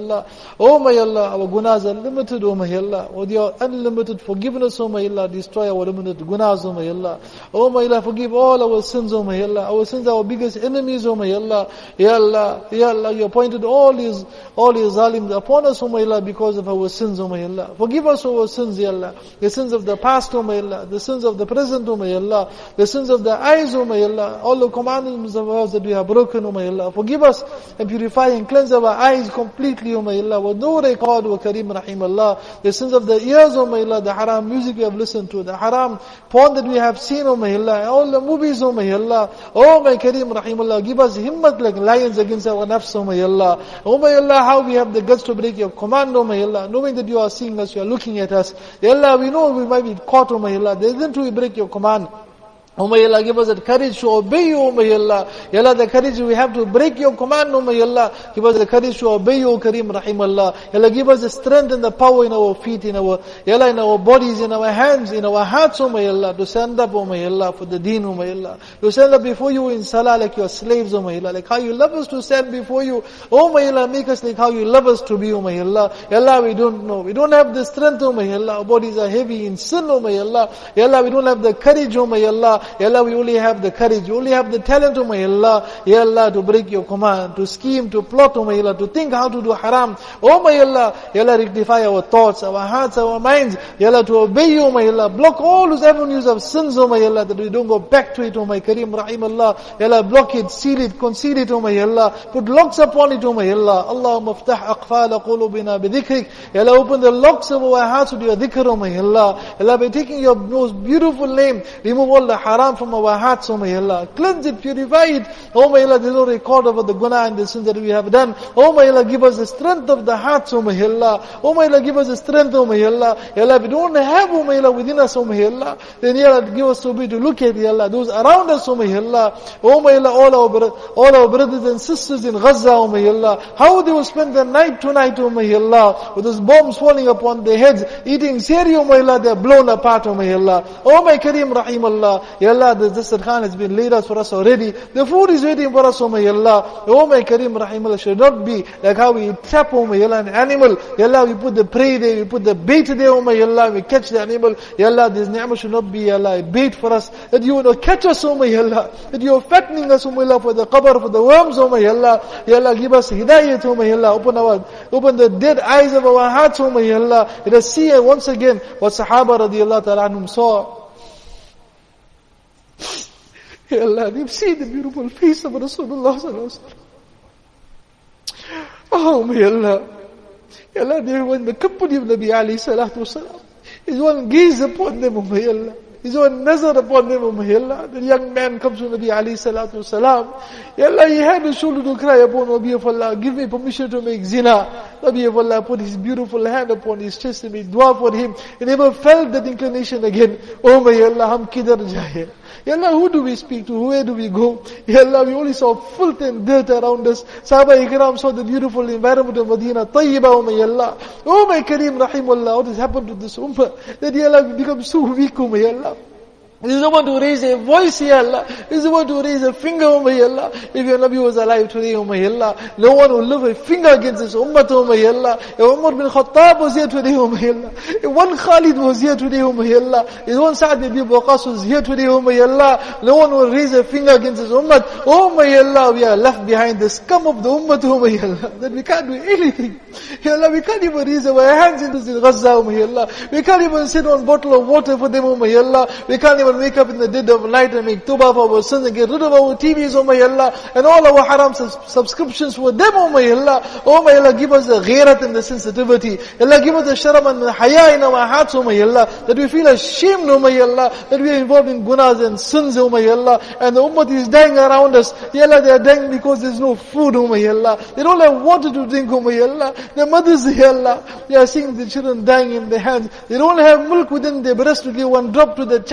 Speaker 1: Allah. Oh my Allah, our gunas are limited, oh my Allah. With your unlimited forgiveness, oh my Allah, destroy our limited gunas, oh my Allah. Oh my Allah, forgive all our sins, oh my Allah. Our sins are our biggest enemies, oh my Allah. Ya Allah, Ya Allah, you appointed all His, all His zalims upon us, oh my Allah, because of our sins, oh my Allah. Forgive us our sins, Ya Allah. The sins of the past, oh my Allah. The sins of the present, oh my Allah. The sins of the eyes, oh my Allah. All the commandments of ours that we have broken, oh my Allah. Forgive us and purify and cleanse our eyes completely, oh my Allah. Wa nur iqad wa kareem rahim Allah. The sins of the ears, oh my Allah. The haram music we have listened to. The haram porn that we have seen, oh my Allah. All the movies, oh my Allah. Oh my kareem rahim Allah. Give us himmat like lions against our nafs, oh my Allah. Oh my Allah, how we have the guts to break your command, oh my Allah. Knowing that you are seeing us, you are looking at us. Ya Allah, we know we might be caught, oh my Allah. Then do we break your command. Oh my Allah, give us that courage to obey you, oh my Allah. Ya Allah, the courage we have to break your command, oh my Allah. Give us the courage to obey you, Kareem Rahim Allah. Ya Allah, give us the strength and the power in our feet, in our, Ya Allah, in our bodies, in our hands, in our hearts, oh my Allah. To stand up, oh my Allah, for the deen, oh my Allah. To stand up before you in salah like your slaves, oh my Allah. Like how you love us to stand before you. Oh my Allah, make us like how you love us to be, oh my Allah. Ya Allah, we don't know. We don't have the strength, oh my Allah. Our bodies are heavy in sin, oh my Allah. Ya Allah, we don't have the courage, oh my Allah. Ya Allah, we only have the courage, we only have the talent, oh my Allah. Ya Allah, to break your command, to scheme, to plot, oh my Allah, to think how to do haram. Oh my Allah, Ya Allah, rectify our thoughts, our hearts, our minds. Ya Allah, to obey you, oh my Allah. Block all those avenues of sins, oh my Allah, that we don't go back to it, oh my Kareem Rahim Allah. Ya Allah, block it, seal it, conceal it, oh my Allah. Put locks upon it, oh my Allah. Allahumma aftah aqfala qulubina bidhikrik. Ya Allah, open the locks of our hearts with your dhikr, oh my Allah. Ya Allah, by taking your most beautiful name, remove all the haram from our hearts, oh my Allah. Cleanse it, purify it. Oh my Allah, there's no record of the guna and the sins that we have done. Oh my Allah, give us the strength of the hearts, oh my Allah. Oh my Allah, give us the strength, oh my Allah. Ya Allah, we don't have, oh my Allah, within us, oh my Allah. Then Ya Allah, give us to be to look at, Ya Allah, those around us, oh my Allah. Oh my Allah, all our, all our brothers and sisters in Gaza, oh my Allah. How they will spend the night tonight, oh my Allah. With those bombs falling upon their heads, eating seri, oh my Allah, they're blown apart, oh my Allah. Oh my Kareem Rahim Allah. Ya Allah, the Dasar Khan has been laid out for us already. The food is waiting for us, oh my Allah. Oh my Kareem Rahim Allah, should not be like how we trap, oh my Allah, an animal. Ya Allah, we put the prey there, we put the bait there, oh my Allah, we catch the animal. Ya Allah, this ni'mah should not be, Ya Allah, a bait for us. That you will catch us, oh my Allah. That you are fattening us, oh my Allah, for the qabr, for the worms, oh my Allah. Ya Allah, give us hidayat, oh my Allah. Open our, open the dead eyes of our hearts, oh my Allah. Let us see once again what Sahaba radiallahu ta'ala anhum saw. Ya Allah, they've seen the beautiful face of Rasulullah sallallahu alaihi wasallam. Oh my Allah. Ya Allah, they were in the company of Nabi alayhi salatu wasalam. His one gaze upon them, oh my Allah. His one nazar upon them, oh my Allah. The young man comes to Nabi alayhi salatu wasalam. Ya Allah, he had a shoulder to cry upon Nabi of Allah. Give me permission to make zina. Nabi of Allah put his beautiful hand upon his chest and made dua for him. He never felt that inclination again. Oh my Allah, hum kidhar jaye. Ya Allah, who do we speak to? Where do we go? Ya Allah, we only saw filth and dirt around us. Sahaba Ikram saw the beautiful environment of Medina, Tayyibah, oh my Allah. Oh my Kareem Rahimullah, what has happened to this ummah? That Ya Allah, we become so weak, oh my Allah. There's no one to raise a voice, Ya Allah. There's no one to raise a finger, oh my Allah. If your Nabi was alive today, oh my Allah, no one will lift a finger against this ummah, oh my Allah. If Umar bin Khattab was here today, oh my Allah. If one Khalid was here today, oh my Allah. If one Sa'd bin Waqas was here today, oh my Allah. No one will raise a finger against this ummah. Oh my Allah, we are left behind the scum of the ummah, oh my Allah. That we can't do anything. Ya Allah, we can't even raise our hands into the Gaza, oh my Allah. We can't even sit on a bottle of water for them, oh my Allah. We can't even wake up in the dead of night and make tawbah for our sins and get rid of our T Vs, oh my Allah, and all our haram subscriptions for them, oh my Allah. Oh my Allah, give us the ghairat and the sensitivity. Allah, give us the sharam and the haya in our hearts, oh my Allah, that we feel ashamed, oh my Allah, that we are involved in gunas and sins, oh my Allah, and the ummah is dying around us. Ya Allah, they are dying because there's no food, oh my Allah. They don't have water to drink, oh my Allah. Their mothers, Ya Allah, they are seeing the children dying in their hands. They don't have milk within their breast to give one drop to the child, oh my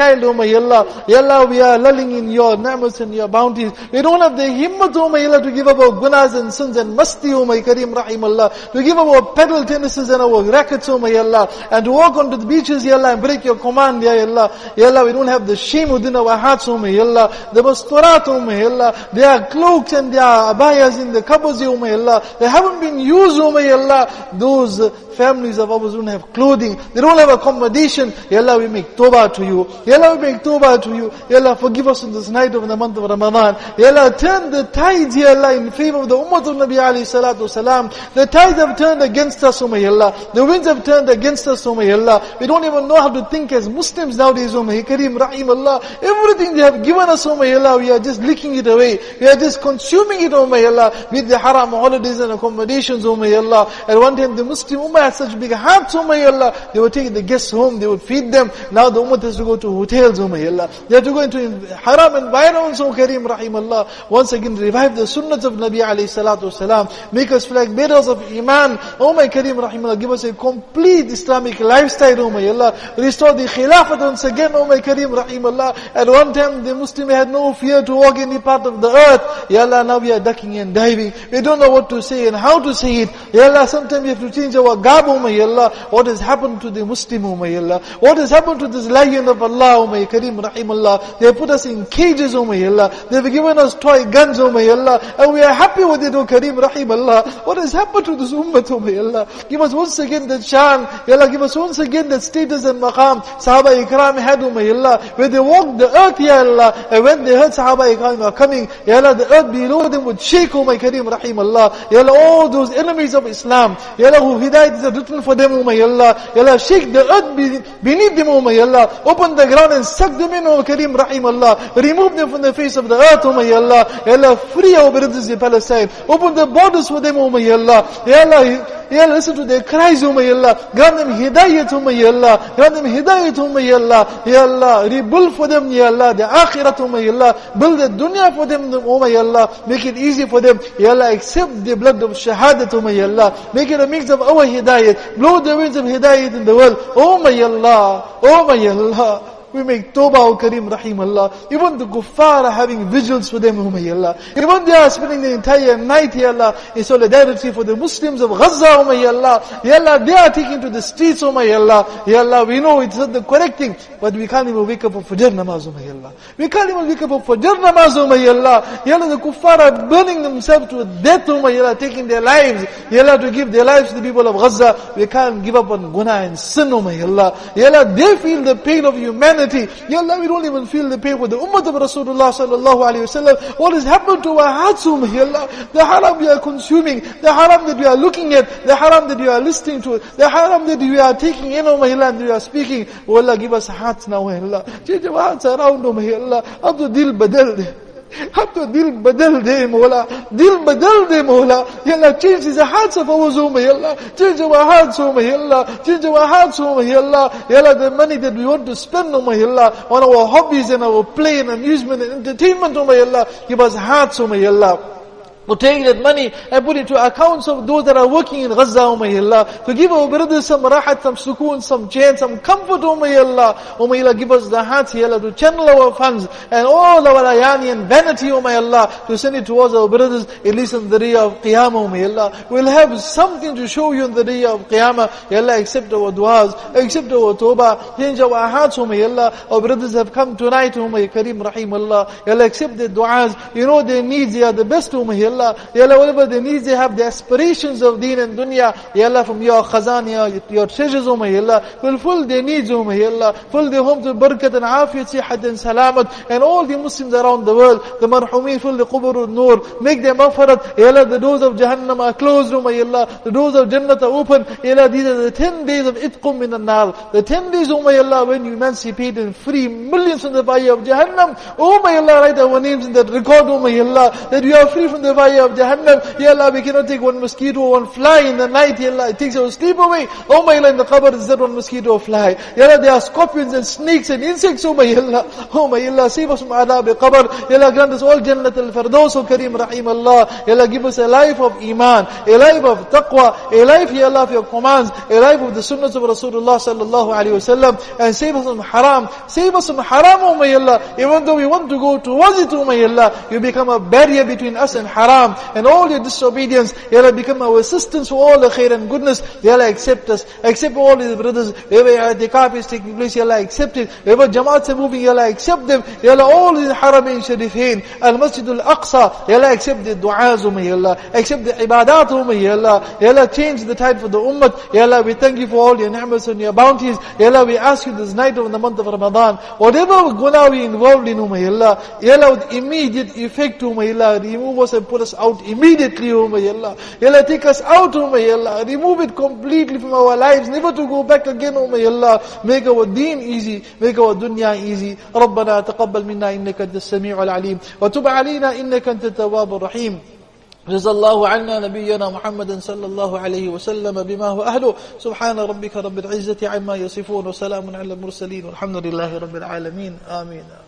Speaker 1: may Allah. Ya Allah, we are lulling in your ni'mas and your bounties. We don't have the himmat, O may Allah, to give up our gunas and sins and masti, O may Kareem Rahim Allah, to give up our pedal tennises and our rackets, O may Allah, and to walk onto the beaches, Ya Allah, and break your command, Ya Allah. Ya Allah, we don't have the shame within our hearts, O may Allah. The basturat, O may Allah. There are cloaks and there are abayas in the cupboards, O may Allah. They haven't been used, O may Allah. Those uh, families of ours don't have clothing. They don't have accommodation. Ya Allah, we make tawbah to you. Ya Allah, we make tawbah to you. Ya Allah, forgive us in this night of the month of Ramadan. Ya Allah, turn the tides, Ya Allah, in favor of the ummah of Nabi alayhi salatu salam. The tides have turned against us, O may Allah. The winds have turned against us, O may Allah. We don't even know how to think as Muslims nowadays, O may Kareem Rahim Allah. Everything they have given us, O may Allah, we are just licking it away. We are just consuming it, O may Allah, with the haram holidays and accommodations, O may Allah. At one time the Muslim ummah had such big hearts, O may Allah. They would take the guests home, they would feed them. Now the ummah has to go to hotels, O may Allah. They have to go into haram environments, O Kareem Rahim Allah. Once again, revive the sunnahs of Nabi alayhi salatu salam. Make us flag bearers of Iman. O my Kareem Rahim Allah, give us a complete Islamic lifestyle, O may Allah. Restore the Khilafat once again, O my Kareem Rahim Allah. At one time the Muslim had no fear to walk any part of the earth. Ya Allah, now we are ducking and diving. We don't know what to say and how to say it. Ya Allah, sometimes we have to change our garb, O may Allah. What has happened to the Muslim, O may Allah? What has happened to this lion of Allah, O may Kareem Rahim Allah? They have put us in cages, O may Allah. They have given us toy guns, O may Allah. And we are happy with it, O Kareem Rahim Allah. What has happened to this ummah, O may Allah? Give us once again that shan. Ya Allah, give us once again that status and maqam Sahaba Ikram had, O may Allah. Where they walked the earth, Ya Allah. And when they heard Sahaba Ikram are coming, Ya Allah, the earth below them would shake, O my Kareem Rahim Allah. Ya Allah, all those enemies of Islam, Ya Allah, who hidayat is written for them, O may Allah. Ya Allah, shake the earth beneath them, O may Allah. Open the ground and suck them in, O Kareem Rahim Allah. Remove them from the face of the earth, O may Allah. Ya Allah, free our brothers in Palestine. Open the borders for them, O may Allah. Ya Allah, Ya Allah, listen to their cries, O may Allah. Grant them hidayat, O may Allah. Grant them hidayat, O may Allah. Ya Allah, rebuild for them, Ya Allah, the akhirat, O may Allah. Build the dunya for them, O may Allah. Make it easy for them. Ya Allah, accept the blood of shahadat, O may Allah. Make it a mix of our hidayat. Blow the winds of hidayat in the world. O may Allah. O may Allah. We make tawbah, O Kareem Rahim Allah. Even the kuffar are having vigils for them, O may Allah. Even they are spending the entire night, Ya Allah, in solidarity for the Muslims of Gaza, O may Allah. Ya Allah, they are taking to the streets, O may Allah. Ya Allah, we know it's not the correct thing, but we can't even wake up for Fajr namaz, O may Allah. We can't even wake up for Fajr namaz, O may Allah. Ya Allah, the kuffar are burning themselves to death, O may Allah, taking their lives, Ya Allah, to give their lives to the people of Gaza. We can't give up on guna and sin, O may Allah. Ya Allah, they feel the pain of humanity. Ya Allah, we don't even feel the pain with the ummah of Rasulullah sallallahu alayhi wa sallam. What has happened to our hearts, O may Allah? The haram we are consuming, the haram that we are looking at, the haram that we are listening to, the haram that we are taking in, O may Allah, and we are speaking. Oh Allah, give us hearts now, O may Allah. Change our hearts around, O may Allah. Ab to dil badal de. Ab to dil badal de, Mawla. Dil badal de, Mawla. Ya Allah, change the hearts of ours, O may Allah. Change our hearts, O may Allah. Change our hearts, O may Allah. Ya Allah, the money that we want to spend, O may Allah, on our hobbies and our play and amusement and entertainment, O may Allah. Give us hearts, O may Allah. To take that money and put it to accounts of those that are working in Gaza, O may Allah. To give our brothers some rahat, some sukoon, some chance, some comfort, O may Allah. O may Allah, give us the hearts, Ya Allah, to channel our funds and all our ayani and vanity, O may Allah, to send it towards our brothers, at least in the day of Qiyamah, O may Allah. We'll have something to show you in the day of Qiyamah. Ya Allah, accept our du'as, accept our tawbah, change our hearts, O may Allah. Our brothers have come tonight, O may Kareem Rahim Allah. Ya Allah, accept their du'as. You know their needs, they are the best, O may Allah. Ya Allah, whatever they need, they have the aspirations of deen and dunya. Ya Allah, from your khazan, your, your treasures, O may Allah, fulfill their needs, O may Allah. Fill their homes with barakat and afiyat, sihat and salamat. And all the Muslims around the world, the marhumeen, fill the qubur with nur. Make them maghfirat. Ya Allah, the doors of Jahannam are closed, O may Allah. The doors of Jannat are open. Ya Allah, these are the ten days of itqum min an-nar. The ten days, O may Allah, when you emancipate and free millions from the fire of Jahannam. O may Allah, write our names in that record, O may Allah, that we are free from the fire fire of Jahannam. Ya Allah, we cannot take one mosquito or one fly in the night. Ya Allah, it takes our sleep away. Oh my Allah, in the qabr is that one mosquito or fly. Ya Allah, there are scorpions and snakes and insects. Oh my Allah, oh my Allah, save us from adab al-qabr. Ya Allah, grant us all Jannat al-Firdaus, O Kareem Rahim Allah. Ya Allah, give us a life of iman, a life of taqwa, a life, Ya Allah, of your commands, a life of the sunnahs of Rasulullah sallallahu alayhi wa sallam, and save us from haram. Save us from haram, oh my Allah. Even though we want to go towards it, oh my Allah, you become a barrier between us and haram, and all your disobedience. Ya Allah, become our assistance for all the khair and goodness. Ya Allah, accept us, accept all these brothers. Wherever i'tikaf is taking place, Ya Allah, accept it. Wherever jamaats are moving, Ya Allah, accept them. Ya Allah, all these haramain sharifain, al-Masjid al-Aqsa, Ya Allah, accept the du'as, oh my Allah, accept the ibadat, oh my Allah. Ya Allah, change the tide for the ummah. Ya Allah, we thank you for all your ni'mas and your bounties. Ya Allah, we ask you this night of the month of Ramadan, whatever guna we involved in, oh my Allah, Ya Allah, with immediate effect, oh my Allah, remove us and put us out immediately, oh my Allah. Ya Allah, take us out, oh my Allah, remove it completely from our lives, never to go back again, oh my Allah. Make our deen easy, make our dunya easy. ربنا تقبل منا إنك أنت السميع العليم وتب علينا إنك أنت التواب الرحيم. جزا الله عنا نبينا محمد صلى الله عليه وسلم بما هو أهله. سبحان ربك رب العزة عما يصفون وسلام على المرسلين والحمد لله رب العالمين. آمين.